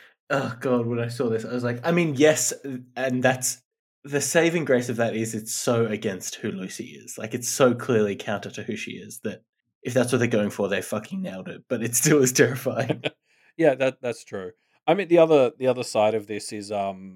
S1: oh god, when I saw this, I was like, I mean, yes, and that's the saving grace of that is it's so against who Lucy is. Like, it's so clearly counter to who she is that if that's what they're going for, they fucking nailed it. But it still is terrifying.
S2: Yeah, that's true. I mean, the other side of this is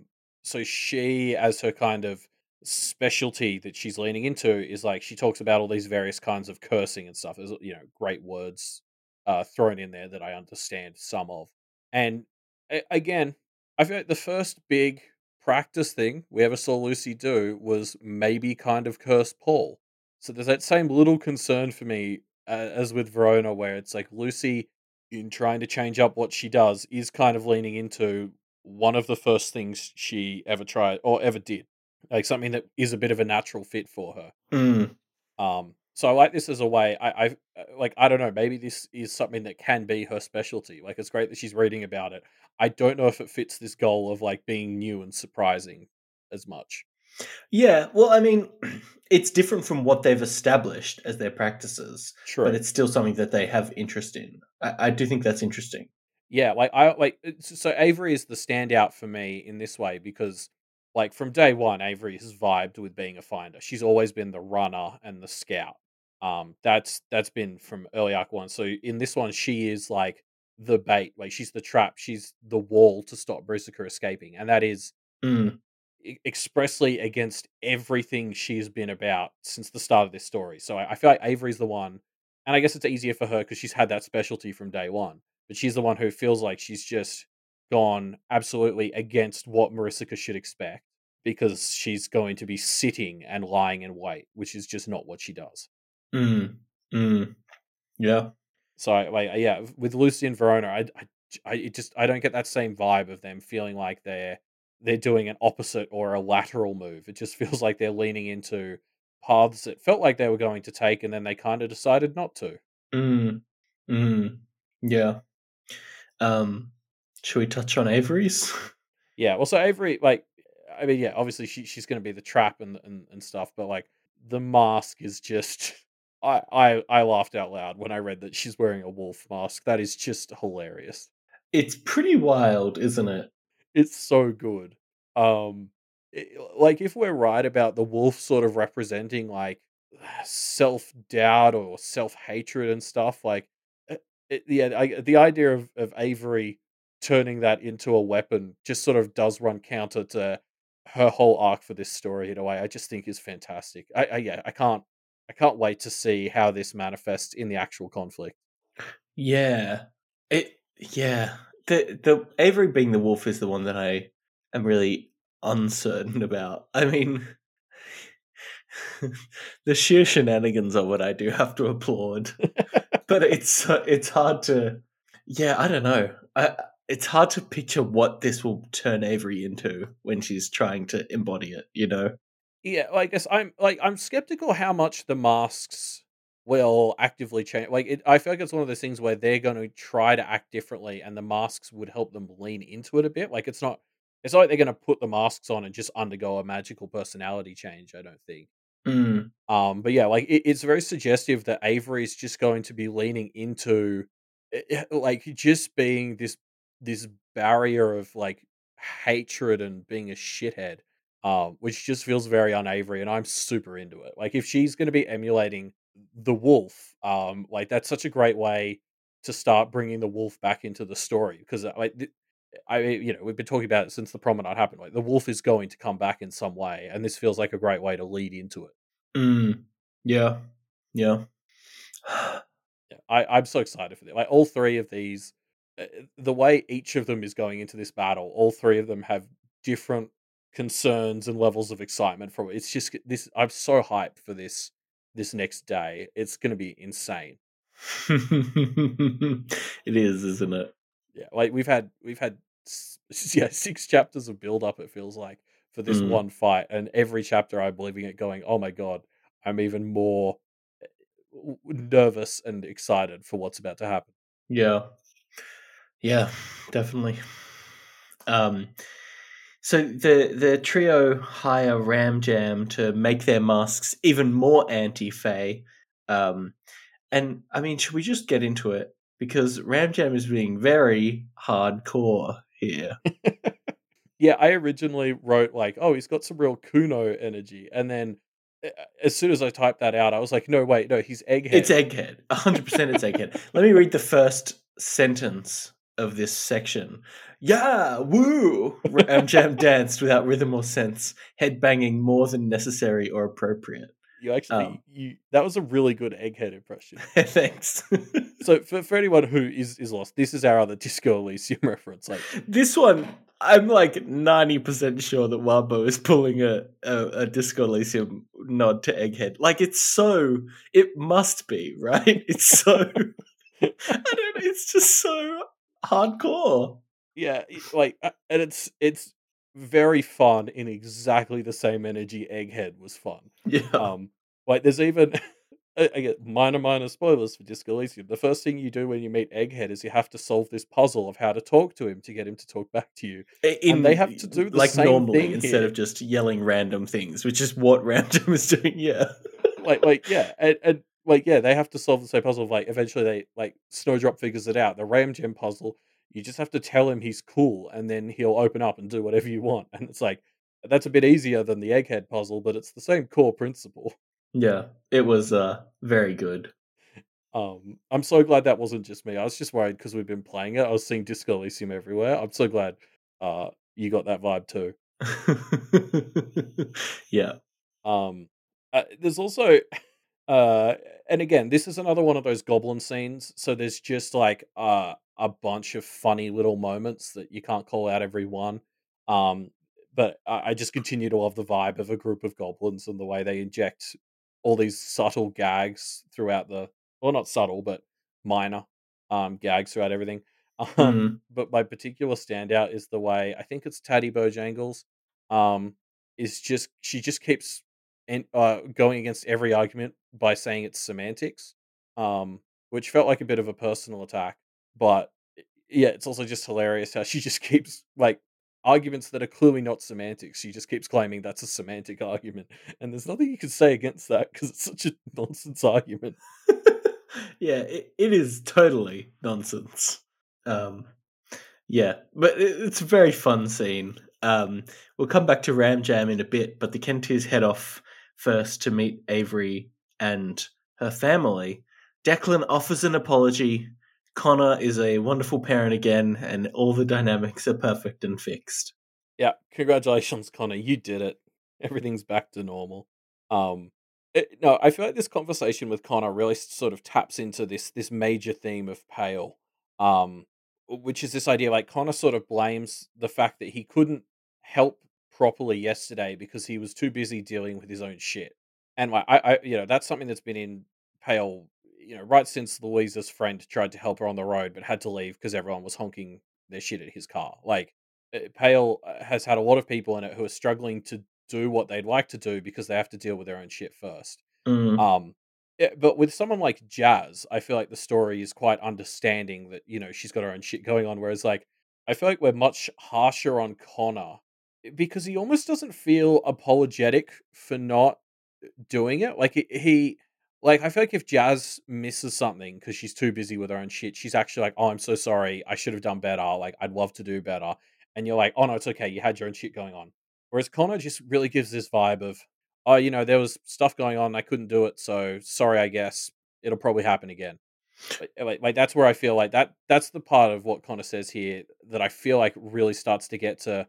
S2: so she as her kind of specialty that she's leaning into is like she talks about all these various kinds of cursing and stuff. There's great words thrown in there that I understand some of. And again, I feel like the first big practice thing we ever saw Lucy do was maybe kind of curse Paul. So there's that same little concern for me as with Verona, where it's like Lucy in trying to change up what she does is kind of leaning into one of the first things she ever tried or ever did, like something that is a bit of a natural fit for her.
S1: Mm.
S2: So I like this as a way. Like I don't know, maybe this is something that can be her specialty. Like it's great that she's reading about it. I don't know if it fits this goal of like being new and surprising as much.
S1: Yeah, well, I mean, it's different from what they've established as their practices, but
S2: True.
S1: it's still something that they have interest in. I do think that's interesting.
S2: Yeah, like I like so Avery is the standout for me in this way because like from day one Avery has vibed with being a finder. She's always been the runner and the scout. That's been from early arc 1. So in this one she is like the bait, like she's the trap, she's the wall to stop Brisica escaping and that is
S1: Mm.
S2: expressly against everything she's been about since the start of this story. So I feel like Avery's the one, and I guess it's easier for her because she's had that specialty from day one. But she's the one who feels like she's just gone absolutely against what Marissa should expect because she's going to be sitting and lying in wait, which is just not what she does.
S1: Mm. Mm. Yeah.
S2: So yeah, with Lucy and Verona, I don't get that same vibe of them feeling like they're doing an opposite or a lateral move. It just feels like they're leaning into paths that felt like they were going to take, and then they kind of decided not to.
S1: Mm. Mm. Yeah. Um, Should we touch on Avery's?
S2: Yeah, well, so Avery, like, I mean, yeah, obviously she's going to be the trap and stuff, but like the mask is just, I laughed out loud when I read that she's wearing a wolf mask. That is just hilarious.
S1: It's pretty wild, isn't it?
S2: It's so good. Um, like if we're right about the wolf sort of representing like self doubt or self hatred and stuff, like uh, the idea of Avery turning that into a weapon just sort of does run counter to her whole arc for this story in a way I just think is fantastic. Yeah, I can't wait to see how this manifests in the actual conflict.
S1: Yeah. Yeah. The Avery being the wolf is the one that I am really uncertain about. I mean, the sheer shenanigans of it I do have to applaud. But it's hard to, yeah, I don't know. It's hard to picture what this will turn Avery into when she's trying to embody it, you know?
S2: Yeah, well, I guess I'm skeptical how much the masks will actively change. Like, I feel like it's one of those things where they're going to try to act differently, and the masks would help them lean into it a bit. Like, it's not like they're going to put the masks on and just undergo a magical personality change. I don't think.
S1: Mm,
S2: But yeah, like it's very suggestive that Avery is just going to be leaning into like just being this barrier of like hatred and being a shithead, which just feels very un-Avery, and I'm super into it. Like if she's going to be emulating the wolf, like that's such a great way to start bringing the wolf back into the story because we've been talking about it since the promenade happened. Like the wolf is going to come back in some way, and this feels like a great way to lead into it.
S1: mm, yeah. Yeah.
S2: Yeah, I'm so excited for them. Like all three of these, the way each of them is going into this battle, all three of them have different concerns and levels of excitement from it. It's just this. I'm so hyped for this next day. It's going to be insane.
S1: It is, isn't it?
S2: Yeah, like we've had yeah 6 chapters of build up. It feels like for this
S1: Mm,
S2: one fight, and every chapter I'm believing it going. Oh my god, I'm even more nervous and excited for what's about to happen.
S1: yeah. Yeah, definitely. Um, so the trio hire Ram Jam to make their masks even more anti-Fae. Um, and I mean, should we just get into it? Because Ram Jam is being very hardcore here.
S2: Yeah, I originally wrote like, "Oh, he's got some real Kuno energy," and then as soon as I typed that out, I was like, "No, wait, no, he's
S1: It's
S2: Egghead."
S1: Egghead. 100% it's Egghead. Let me read the first sentence of this section. Yeah, woo! Ram Jam danced without rhythm or sense, head banging more than necessary or appropriate.
S2: You actually,
S1: Um,
S2: you that was a really good Egghead impression.
S1: thanks.
S2: So for anyone who is lost, this is our other Disco Elysium reference. Like,
S1: This one, I'm like 90% sure that Wabo is pulling a Disco Elysium nod to Egghead. Like, it must be, right? It's so, I don't know, it's just so hardcore.
S2: yeah, and it's very fun in exactly the same energy Egghead was fun.
S1: Yeah.
S2: Um, like there's even again minor spoilers for Disco Elysium. The first thing you do when you meet Egghead is you have to solve this puzzle of how to talk to him to get him to talk back to you, and they have to
S1: In
S2: do the
S1: like
S2: same
S1: normally
S2: thing
S1: instead
S2: here.
S1: of just yelling random things, which is what Random is doing. Yeah.
S2: Yeah, and like yeah, they have to solve the same puzzle. Of, like eventually, they like Snowdrop figures it out. The Ram Gem puzzle, you just have to tell him he's cool, and then he'll open up and do whatever you want. And it's like that's a bit easier than the Egghead puzzle, but it's the same core principle.
S1: Yeah. It was very good.
S2: I'm so glad that wasn't just me. I was just worried because we've been playing it. I was seeing Disco Elysium everywhere. I'm so glad you got that vibe too.
S1: Yeah.
S2: Um, there's also, uh, and again, this is another one of those goblin scenes. So there's just like a bunch of funny little moments that you can't call out every one. Um, but I just continue to love the vibe of a group of goblins and the way they inject all these subtle gags throughout well, not subtle, but minor gags throughout everything.
S1: Mm.
S2: But my particular standout is the way I think it's Taddy Bojangles. Um, is just she just keeps going against every argument by saying it's semantics, which felt like a bit of a personal attack. But yeah, it's also just hilarious how she just keeps like arguments that are clearly not semantics. She just keeps claiming that's a semantic argument, and there's nothing you can say against that because it's such a nonsense argument.
S1: Yeah, it is totally nonsense. Um, yeah, but it's a very fun scene. We'll come back to Ram Jam in a bit, but the Kentis head off first to meet Avery and her family. Declan offers an apology. Connor is a wonderful parent again, and all the dynamics are perfect and fixed.
S2: Yeah, congratulations, Connor. You did it. Everything's back to normal. Um, no, I feel like this conversation with Connor really sort of taps into this major theme of Pale, um, which is this idea like Connor sort of blames the fact that he couldn't help properly yesterday because he was too busy dealing with his own shit, and like that's something that's been in Pale, right since Louisa's friend tried to help her on the road but had to leave because everyone was honking their shit at his car, like. Pale has had a lot of people in it who are struggling to do what they'd like to do because they have to deal with their own shit first.
S1: Mm,
S2: Um, yeah, but with someone like Jazz, I feel like the story is quite understanding that she's got her own shit going on. Whereas, like, I feel like we're much harsher on Connor because he almost doesn't feel apologetic for not doing it. Like like I feel like if Jazz misses something because she's too busy with her own shit, she's actually like, "Oh, I'm so sorry. I should have done better. Like, I'd love to do better." And you're like, "Oh no, it's okay. You had your own shit going on." Whereas Connor just really gives this vibe of, "Oh, there was stuff going on. I couldn't do it. So sorry. I guess it'll probably happen again." Like that's where I feel like that's the part of what Connor says here that I feel like really starts to get to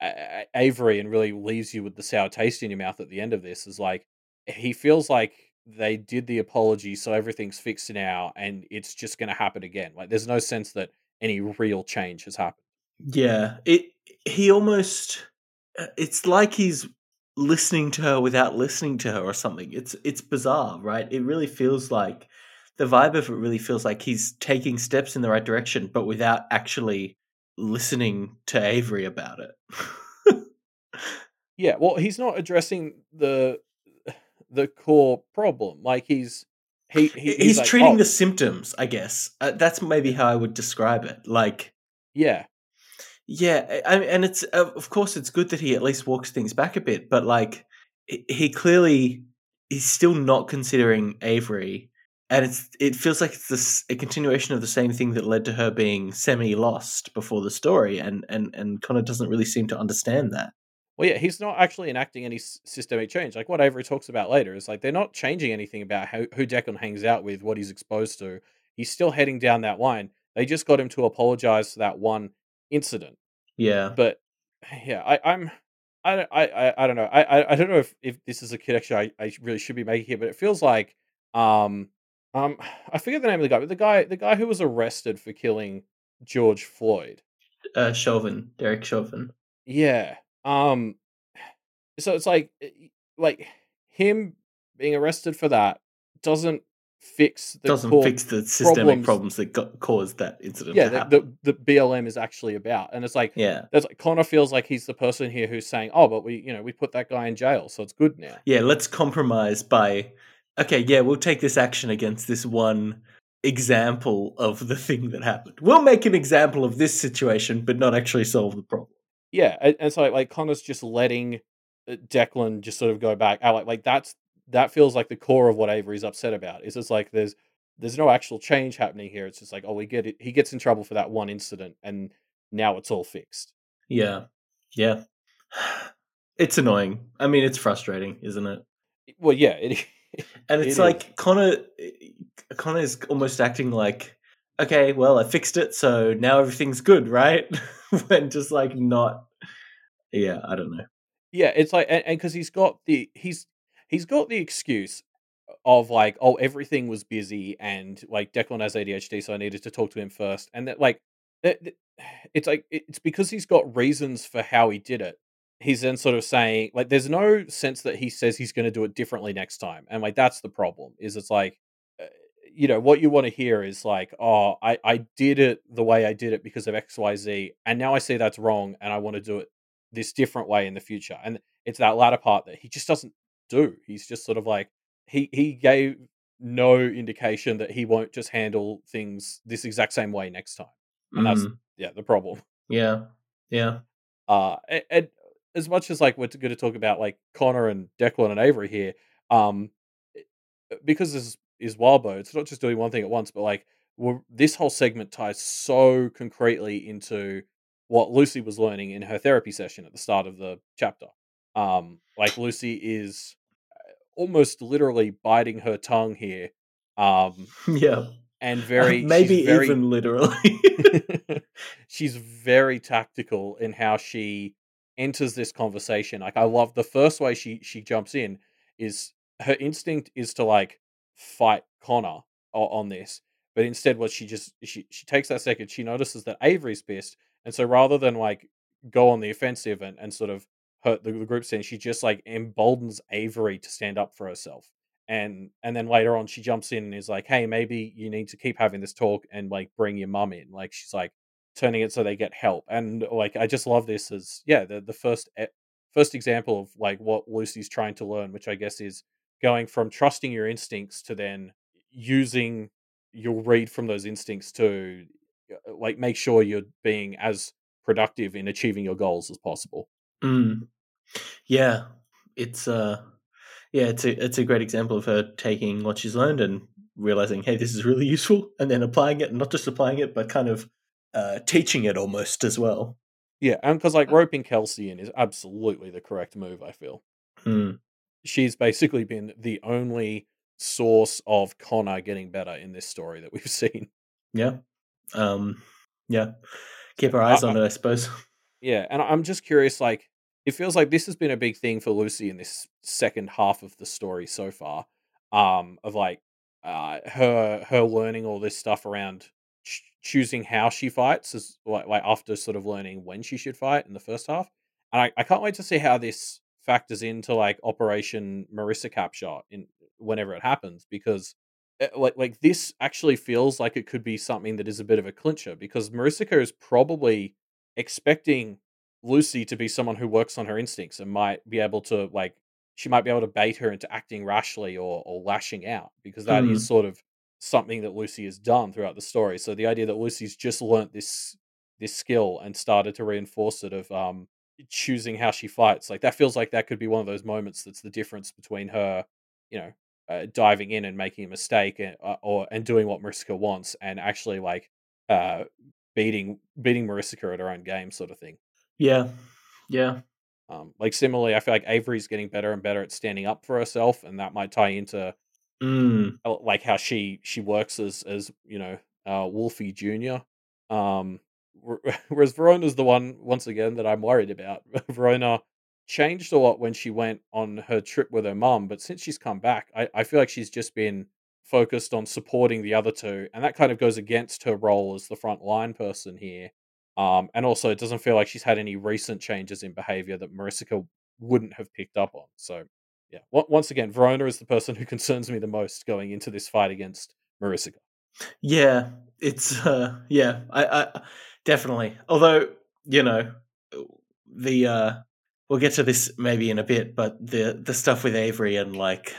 S2: Avery and really leaves you with the sour taste in your mouth at the end of this is like he feels like they did the apology so everything's fixed now and it's just going to happen again. Like there's no sense that any real change has happened.
S1: yeah, he almost it's like he's listening to her without listening to her or something. It's bizarre, right? It really feels like the vibe of it really feels like he's taking steps in the right direction, but without actually listening to Avery about it.
S2: Yeah, well, he's not addressing the core problem. Like he's
S1: He's
S2: like,
S1: treating
S2: "Oh,
S1: the symptoms, I guess. That's maybe how I would describe it. Like,
S2: yeah,
S1: yeah, and it's of course it's good that he at least walks things back a bit, but like he clearly he's still not considering Avery, and it feels like it's a continuation of the same thing that led to her being semi lost before the story, and Connor doesn't really seem to understand that.
S2: Well, yeah, he's not actually enacting any systemic change. Like what Avery talks about later is like they're not changing anything about who Declan hangs out with, what he's exposed to. He's still heading down that line. They just got him to apologize for that one incident.
S1: Yeah,
S2: But yeah, I don't know. I don't know if this is a connection I really should be making here, but it feels like um um I forget the name of the guy, but the guy who was arrested for killing George Floyd.
S1: Chauvin, Derek Chauvin
S2: Yeah. Um So it's like him being arrested for that doesn't fix the
S1: doesn't
S2: core
S1: fix the systemic
S2: problems.
S1: problems that caused that incident
S2: Yeah,
S1: to happen.
S2: the BLM is actually about, and it's like
S1: Yeah.
S2: that's like Connor feels like he's the person here who's saying, "Oh, but we put that guy in jail, so it's good now."
S1: Yeah, let's compromise by okay, yeah, we'll take this action against this one example of the thing that happened. We'll make an example of this situation, but not actually solve the problem.
S2: Yeah, and so like Connor's just letting Declan just sort of go back. Like that feels like the core of what Avery's upset about. Is it's like there's no actual change happening here. It's just like, oh, we get it. He gets in trouble for that one incident, and now it's all fixed.
S1: Yeah. Yeah. It's annoying. I mean, it's frustrating, isn't it?
S2: Well, yeah, it
S1: And it's
S2: it is.
S1: like Connor is almost acting like, okay, well, I fixed it, so now everything's good, right? When just like not yeah, I don't know.
S2: Yeah, it's like and because he's got the excuse of like, oh, everything was busy and like Declan has ADHD, so I needed to talk to him first, and that like that- it's like it's because he's got reasons for how he did it. He's then sort of saying like, there's no sense that he says he's going to do it differently next time, and like that's the problem. Is it's like. uh, what you want to hear is like, oh, I did it the way I did it because of XYZ, and now I see that's wrong, and I want to do it this different way in the future. And it's that latter part that he just doesn't do. He's just sort of like he gave no indication that he won't just handle things this exact same way next time. and that's
S1: Mm.
S2: the problem.
S1: Yeah. Yeah.
S2: And as much as like we're going to talk about like Connor and Declan and Avery here, um, because this is Wildbow, it's not just doing one thing at once, but like this whole segment ties so concretely into what Lucy was learning in her therapy session at the start of the chapter. Like Lucy is almost literally biting her tongue here, um,
S1: Yeah.
S2: and she's
S1: Maybe
S2: very
S1: even literally.
S2: she's very tactical in how she enters this conversation. Like I love the first way she jumps in is her instinct is to like fight Connor on this, but instead what she takes that second, she notices that Avery's pissed, and so rather than like go on the offensive and sort of hurt the group scene, she just like emboldens Avery to stand up for herself. And then later on she jumps in and is like, hey, maybe you need to keep having this talk and like bring your mum in. Like she's like turning it so they get help. And like I just love this as the first example of like what Lucy's trying to learn, which I guess is going from trusting your instincts to then using your read from those instincts to like make sure you're being as productive in achieving your goals as possible.
S1: Mm. Yeah. It's yeah, it's a great example of her taking what she's learned and realizing, hey, this is really useful, and then applying it, and not just applying it, but kind of teaching it almost as well.
S2: Yeah, and because like roping Kelsey in is absolutely the correct move, I feel.
S1: Mm.
S2: She's basically been the only source of Connor getting better in this story that we've seen.
S1: Yeah. Um, yeah. Keep our
S2: I,
S1: eyes
S2: I,
S1: on it, I suppose.
S2: yeah, and I'm just curious. Like, it feels like this has been a big thing for Lucy in this second half of the story so far. Of like, her learning all this stuff around choosing how she fights, is like after sort of learning when she should fight in the first half. And I can't wait to see how this factors into like Operation Marissa capture in whenever it happens, because like this actually feels like it could be something that is a bit of a clincher, because Marissa is probably expecting Lucy to be someone who works on her instincts and might be able to like she might be able to bait her into acting rashly or lashing out, because that is
S1: Mm.
S2: sort of something that Lucy has done throughout the story. So the idea that Lucy's just learnt this skill and started to reinforce it of choosing how she fights, like that feels like that could be one of those moments that's the difference between her, you know, diving in and making a mistake and doing what Mariska wants, and actually like uh beating Marissa at her own game, sort of thing.
S1: Yeah. Yeah.
S2: Like similarly, I feel like Avery's getting better and better at standing up for herself, and that might tie into
S1: Mm.
S2: like how she works as Wolfie Junior. Um, whereas Verona's the one once again that I'm worried about. Verona changed a lot when she went on her trip with her mum, but since she's come back, I feel like she's just been focused on supporting the other two, and that kind of goes against her role as the front line person here. And also, it doesn't feel like she's had any recent changes in behavior that Marissa wouldn't have picked up on. So, yeah, once again, Verona is the person who concerns me the most going into this fight against Marissa.
S1: Yeah. It's yeah. I definitely. Although you know the we'll get to this maybe in a bit, but the stuff with Avery and like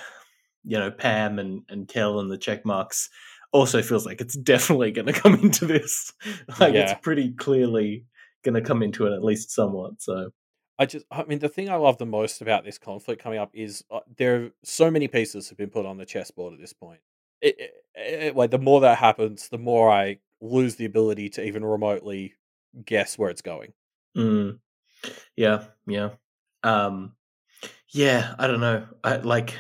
S1: Pam and Kel and the check marks also feels like it's definitely going to come into this. Like it's
S2: Yeah,
S1: pretty clearly going to come into it at least somewhat. So
S2: I mean, the thing I love the most about this conflict coming up is there are so many pieces have been put on the chessboard at this point. Like the more that happens, the more I lose the ability to even remotely guess where it's going.
S1: mm, yeah, yeah, um, yeah. I don't know. I like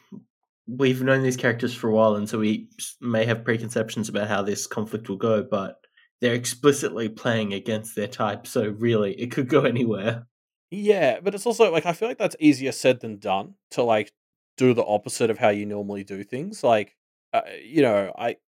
S1: we've known these characters for a while, and so we may have preconceptions about how this conflict will go, but they're explicitly playing against their type, so really it could go anywhere.
S2: Yeah, but it's also like I feel like that's easier said than done to like do the opposite of how you normally do things. Like, you know,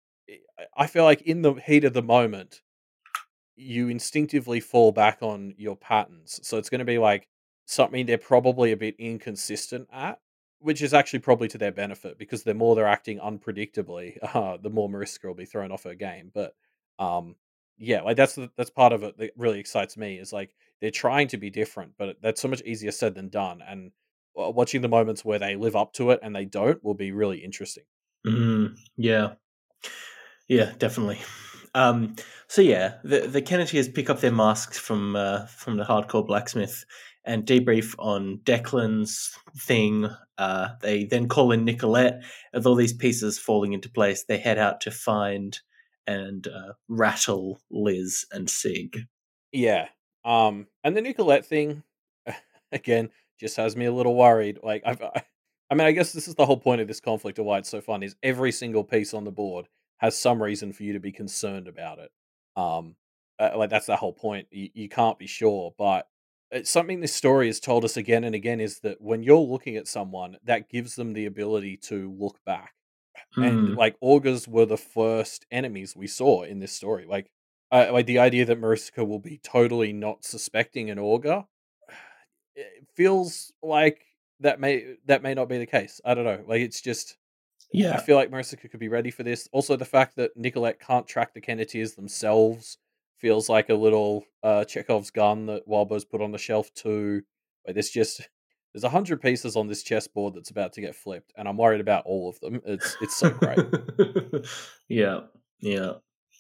S2: I feel like in the heat of the moment, you instinctively fall back on your patterns. So it's going to be like something they're probably a bit inconsistent at, which is actually probably to their benefit, because the more they're acting unpredictably, the more Mariska will be thrown off her game. But um, yeah, like that's part of it that really excites me is like they're trying to be different, but that's so much easier said than done. And watching the moments where they live up to it and they don't will be really interesting.
S1: Yeah, yeah, definitely. So yeah, the Kenneteers pick up their masks from the hardcore blacksmith and debrief on Declan's thing. They then call in Nicolette. With all these pieces falling into place, they head out to find and rattle Liz and Sig.
S2: Yeah. And the Nicolette thing, again, just has me a little worried. Like, I mean, I guess this is the whole point of this conflict, or why it's so fun, is every single piece on the board has some reason for you to be concerned about it. Um, like that's the whole point. You can't be sure, but it's something this story has told us again and again is that when you're looking at someone, that gives them the ability to look back. And
S1: Hmm.
S2: like augurs were the first enemies we saw in this story. Like the idea that Marissa will be totally not suspecting an augur, it feels like that may not be the case. I don't know. Like it's just I
S1: Yeah.
S2: feel like Marissa could be ready for this. Also, the fact that Nicolette can't track the Kenneteers themselves feels like a little Chekhov's gun that Walbo's put on the shelf too. Like there's 100 pieces on this chessboard that's about to get flipped, and I'm worried about all of them. It's so great.
S1: Yeah. Yeah.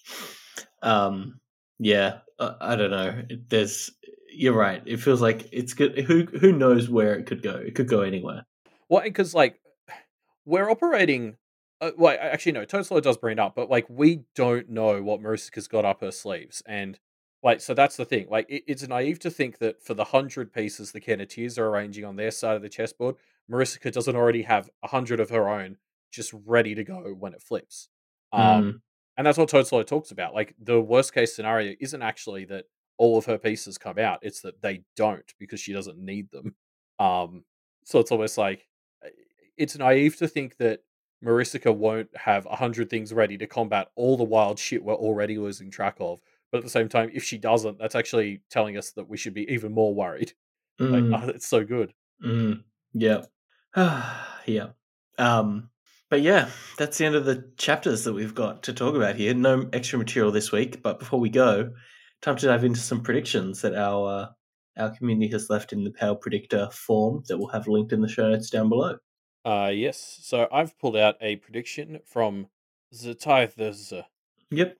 S1: Um. Yeah. I don't know. There's. You're right. It feels like it's good. Who knows where it could go? It could go anywhere.
S2: Well, because like we're operating. Well, actually, no. Totoro does bring it up, but like we don't know what Marisuka's got up her sleeves, and like so that's the thing. Like it's naive to think that for the 100 pieces the Kenneteers are arranging on their side of the chessboard, Marisuka doesn't already have 100 of her own just ready to go when it flips. Um,
S1: Mm.
S2: and that's what Totoro talks about. Like the worst case scenario isn't actually that all of her pieces come out; it's that they don't because she doesn't need them. Um, so it's almost like it's naive to think that Marisica won't have 100 things ready to combat all the wild shit we're already losing track of. But at the same time, if she doesn't, that's actually telling us that we should be even more worried. Like,
S1: Mm.
S2: oh, it's so good.
S1: Mm. Yeah. Yeah. Um. But yeah, that's the end of the chapters that we've got to talk about here. No extra material this week, but before we go, time to dive into some predictions that our community has left in the Power Predictor form that we'll have linked in the show notes down below.
S2: Yes. So I've pulled out a prediction from Zetithers,
S1: Yep.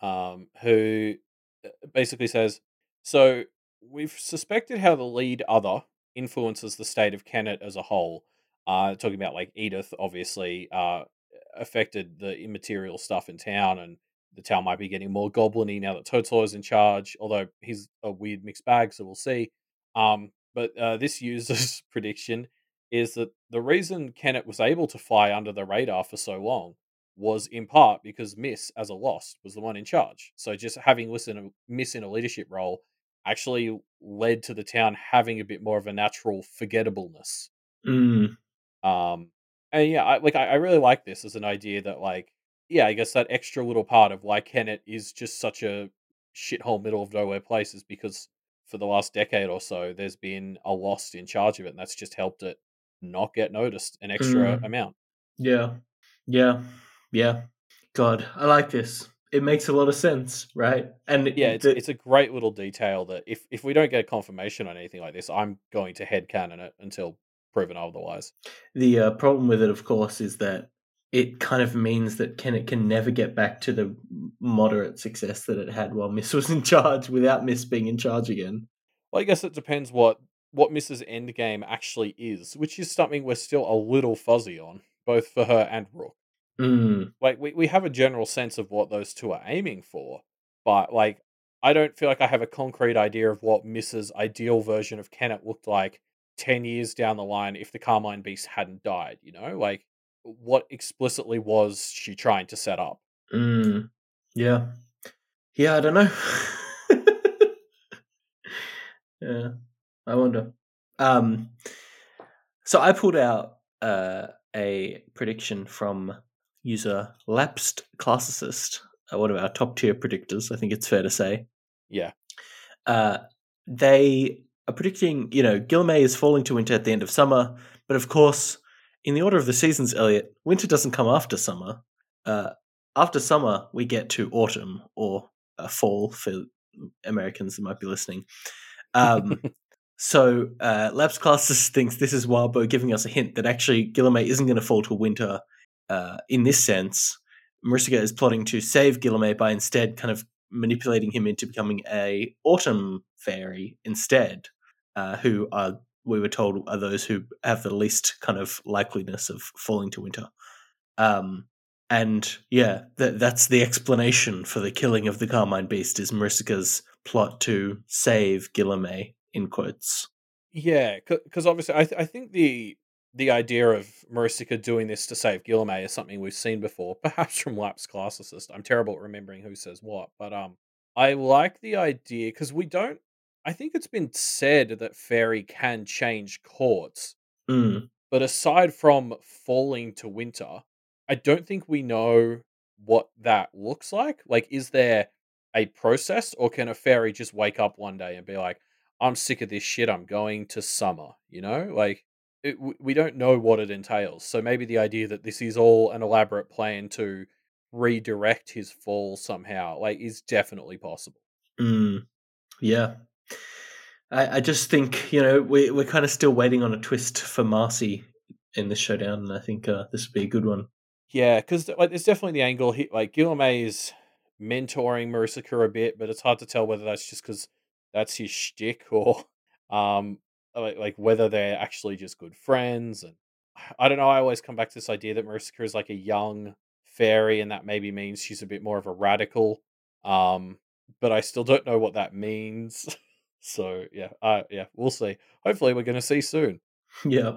S2: who basically says, so we've suspected how the lead other influences the state of Kennet as a whole. Talking about like Edith, obviously, affected the immaterial stuff in town, and the town might be getting more goblin-y now that Totoro is in charge, although he's a weird mixed bag, so we'll see. But this user's prediction is that the reason Kennet was able to fly under the radar for so long was in part because Miss, as a Lost, was the one in charge. So just having Miss in a leadership role actually led to the town having a bit more of a natural forgettableness.
S1: Mm.
S2: Um, and yeah, I really like this as an idea that like yeah, I guess that extra little part of why Kennet is just such a shithole middle of nowhere place is because for the last decade or so there's been a Lost in charge of it, and that's just helped it not get noticed an extra
S1: Mm.
S2: amount.
S1: Yeah. Yeah. Yeah. God, I like this. It makes a lot of sense, right? And
S2: Yeah,
S1: the
S2: it's a great little detail that if we don't get confirmation on anything like this, I'm going to headcanon it until proven otherwise.
S1: problem with it, of course, is that it kind of means that Kennett can never get back to the moderate success that it had while Miss was in charge without Miss being in charge again.
S2: Well, I guess it depends what Mrs. Endgame actually is, which is something we're still a little fuzzy on, both for her and Rook.
S1: Mm.
S2: Like we have a general sense of what those two are aiming for, but like I don't feel like I have a concrete idea of what Mrs. ideal version of Kennett looked like 10 years down the line if the Carmine Beast hadn't died, you know? Like what explicitly was she trying to set up?
S1: Mm. Yeah. Yeah, I don't know. Yeah, I wonder. Um, so I pulled out a prediction from user Lapsed Classicist, one of our top tier predictors, I think it's fair to say.
S2: Yeah.
S1: Uh, they are predicting, Gilmay is falling to winter at the end of summer, but of course, in the order of the seasons, Elliot, winter doesn't come after summer. After summer, we get to autumn or fall for Americans that might be listening. So Labs Classes thinks this is Wildbow giving us a hint that actually Guillermo isn't going to fall to winter in this sense. Marisica is plotting to save Guilherme by instead kind of manipulating him into becoming a autumn fairy instead, who are, we were told, are those who have the least kind of likeliness of falling to winter. And yeah, that's the explanation for the killing of the Carmine Beast, is Marisica's plot to save Guilherme, in quotes.
S2: Yeah, because obviously, I think the idea of Marisica doing this to save Guilherme is something we've seen before, perhaps from Lapsed Classicist. I'm terrible at remembering who says what, but I like the idea because we don't. I think it's been said that Fairy can change courts,
S1: Mm.
S2: but aside from falling to winter, I don't think we know what that looks like. Like, is there a process, or can a fairy just wake up one day and be like, I'm sick of this shit, I'm going to summer, you know? Like, we don't know what it entails. So maybe the idea that this is all an elaborate plan to redirect his fall somehow, like, is definitely possible.
S1: Mm. Yeah. I just think, we're kind of still waiting on a twist for Marcy in this showdown, and I think this would be a good one.
S2: Yeah, because like, there's definitely the angle. Like Guilherme is mentoring Marisica a bit, but it's hard to tell whether that's just because that's his shtick or, um, like whether they're actually just good friends. And I don't know. I always come back to this idea that Marisica is like a young fairy, and that maybe means she's a bit more of a radical. Um, but I still don't know what that means. So yeah, we'll see. Hopefully, we're going to see soon.
S1: Yeah.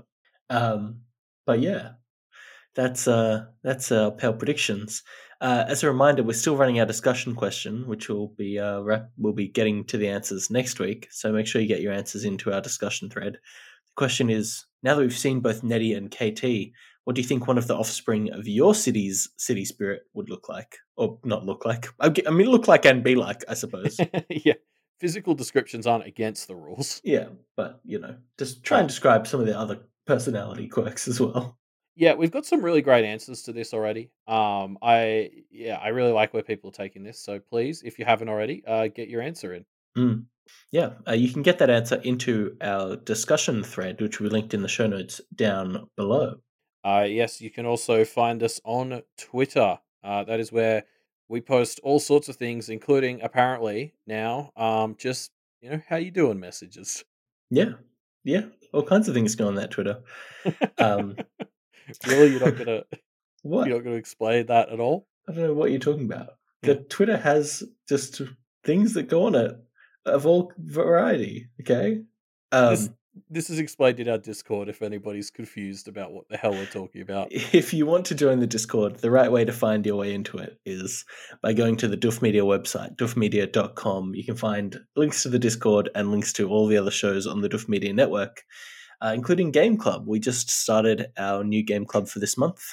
S1: But yeah, that's our Pale predictions. As a reminder, we're still running our discussion question, which we'll be getting to the answers next week. So make sure you get your answers into our discussion thread. The question is: now that we've seen both Nettie and KT, what do you think one of the offspring of your city's city spirit would look like, or not look like? I mean, look like and be like, I suppose.
S2: Yeah, physical descriptions aren't against the rules.
S1: Yeah, but just try and
S2: Uh,
S1: describe some of the other personality quirks as well.
S2: yeah, we've got some really great answers to this already. I really like where people are taking this. So please, if you haven't already, get your answer in.
S1: Mm. Yeah, you can get that answer into our discussion thread, which we linked in the show notes down below.
S2: Yes, you can also find us on Twitter. That is where we post all sorts of things, including apparently now, just how you doing messages.
S1: Yeah, yeah, all kinds of things go on that Twitter. Um,
S2: Really, you're not gonna
S1: what?
S2: explain that at all?
S1: I don't know what you're talking about. The
S2: Yeah.
S1: Twitter has just things that go on it of all variety. Okay.
S2: This
S1: Um,
S2: this is explained in our Discord if anybody's confused about what the hell we're talking about.
S1: if you want to join the Discord, the right way to find your way into it is by going to the Duff Media website, duffmedia.com. You can find links to the Discord and links to all the other shows on the Duff Media network, including Game Club. We just started our new Game Club for this month.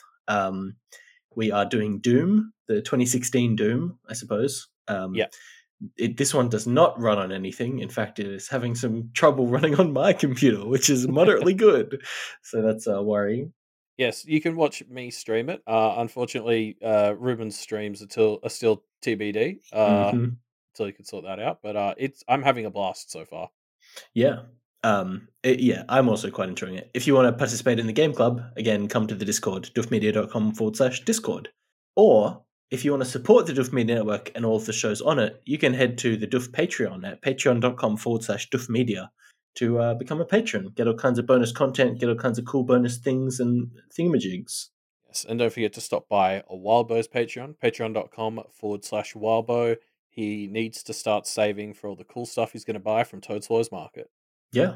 S1: We are doing Doom, the 2016 Doom, I suppose.
S2: Yeah.
S1: This one does not run on anything. In fact, it is having some trouble running on my computer, which is moderately good. So that's worrying.
S2: Yes, you can watch me stream it. Unfortunately, Ruben's streams are still TBD.
S1: Mm-hmm.
S2: Until you can sort that out. But I'm having a blast so far.
S1: Yeah. Yeah, I'm also quite enjoying it. If you want to participate in the game club, again, come to the Discord, duffmedia.com/Discord. Or if you want to support the Duff Media Network and all of the shows on it, you can head to the Duff Patreon at patreon.com/DuffMedia to become a patron, get all kinds of bonus content, get all kinds of cool bonus things and thingamajigs.
S2: Yes, and don't forget to stop by a Wildbow's Patreon, patreon.com/Wildbow. He needs to start saving for all the cool stuff he's going to buy from Toad Slow's Market.
S1: Yeah.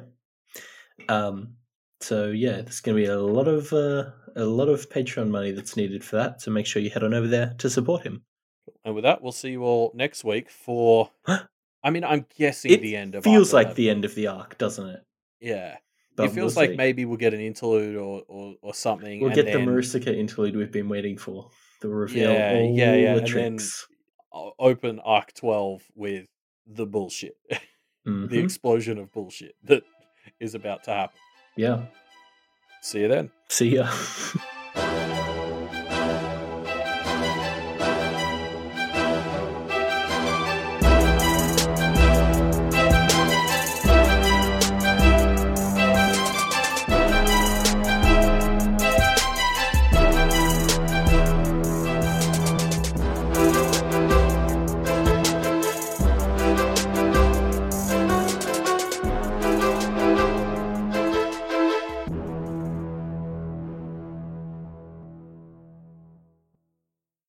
S1: So yeah, there's going to be a lot of Patreon money that's needed for that. So make sure you head on over there to support him.
S2: And with that, we'll see you all next week for. I mean, I'm guessing the end
S1: It
S2: of
S1: feels
S2: Arc
S1: like
S2: 11.
S1: the end of the arc, doesn't it?
S2: Yeah. It
S1: But we'll
S2: feels like
S1: see.
S2: maybe we'll get an interlude or something,
S1: We'll
S2: and
S1: get the
S2: then
S1: Marisica interlude we've been waiting for. The reveal
S2: yeah,
S1: all the
S2: and then
S1: tricks.
S2: open Arc 12 with the bullshit, the
S1: Mm-hmm.
S2: explosion of bullshit that is about to happen.
S1: Yeah.
S2: See you then.
S1: See ya.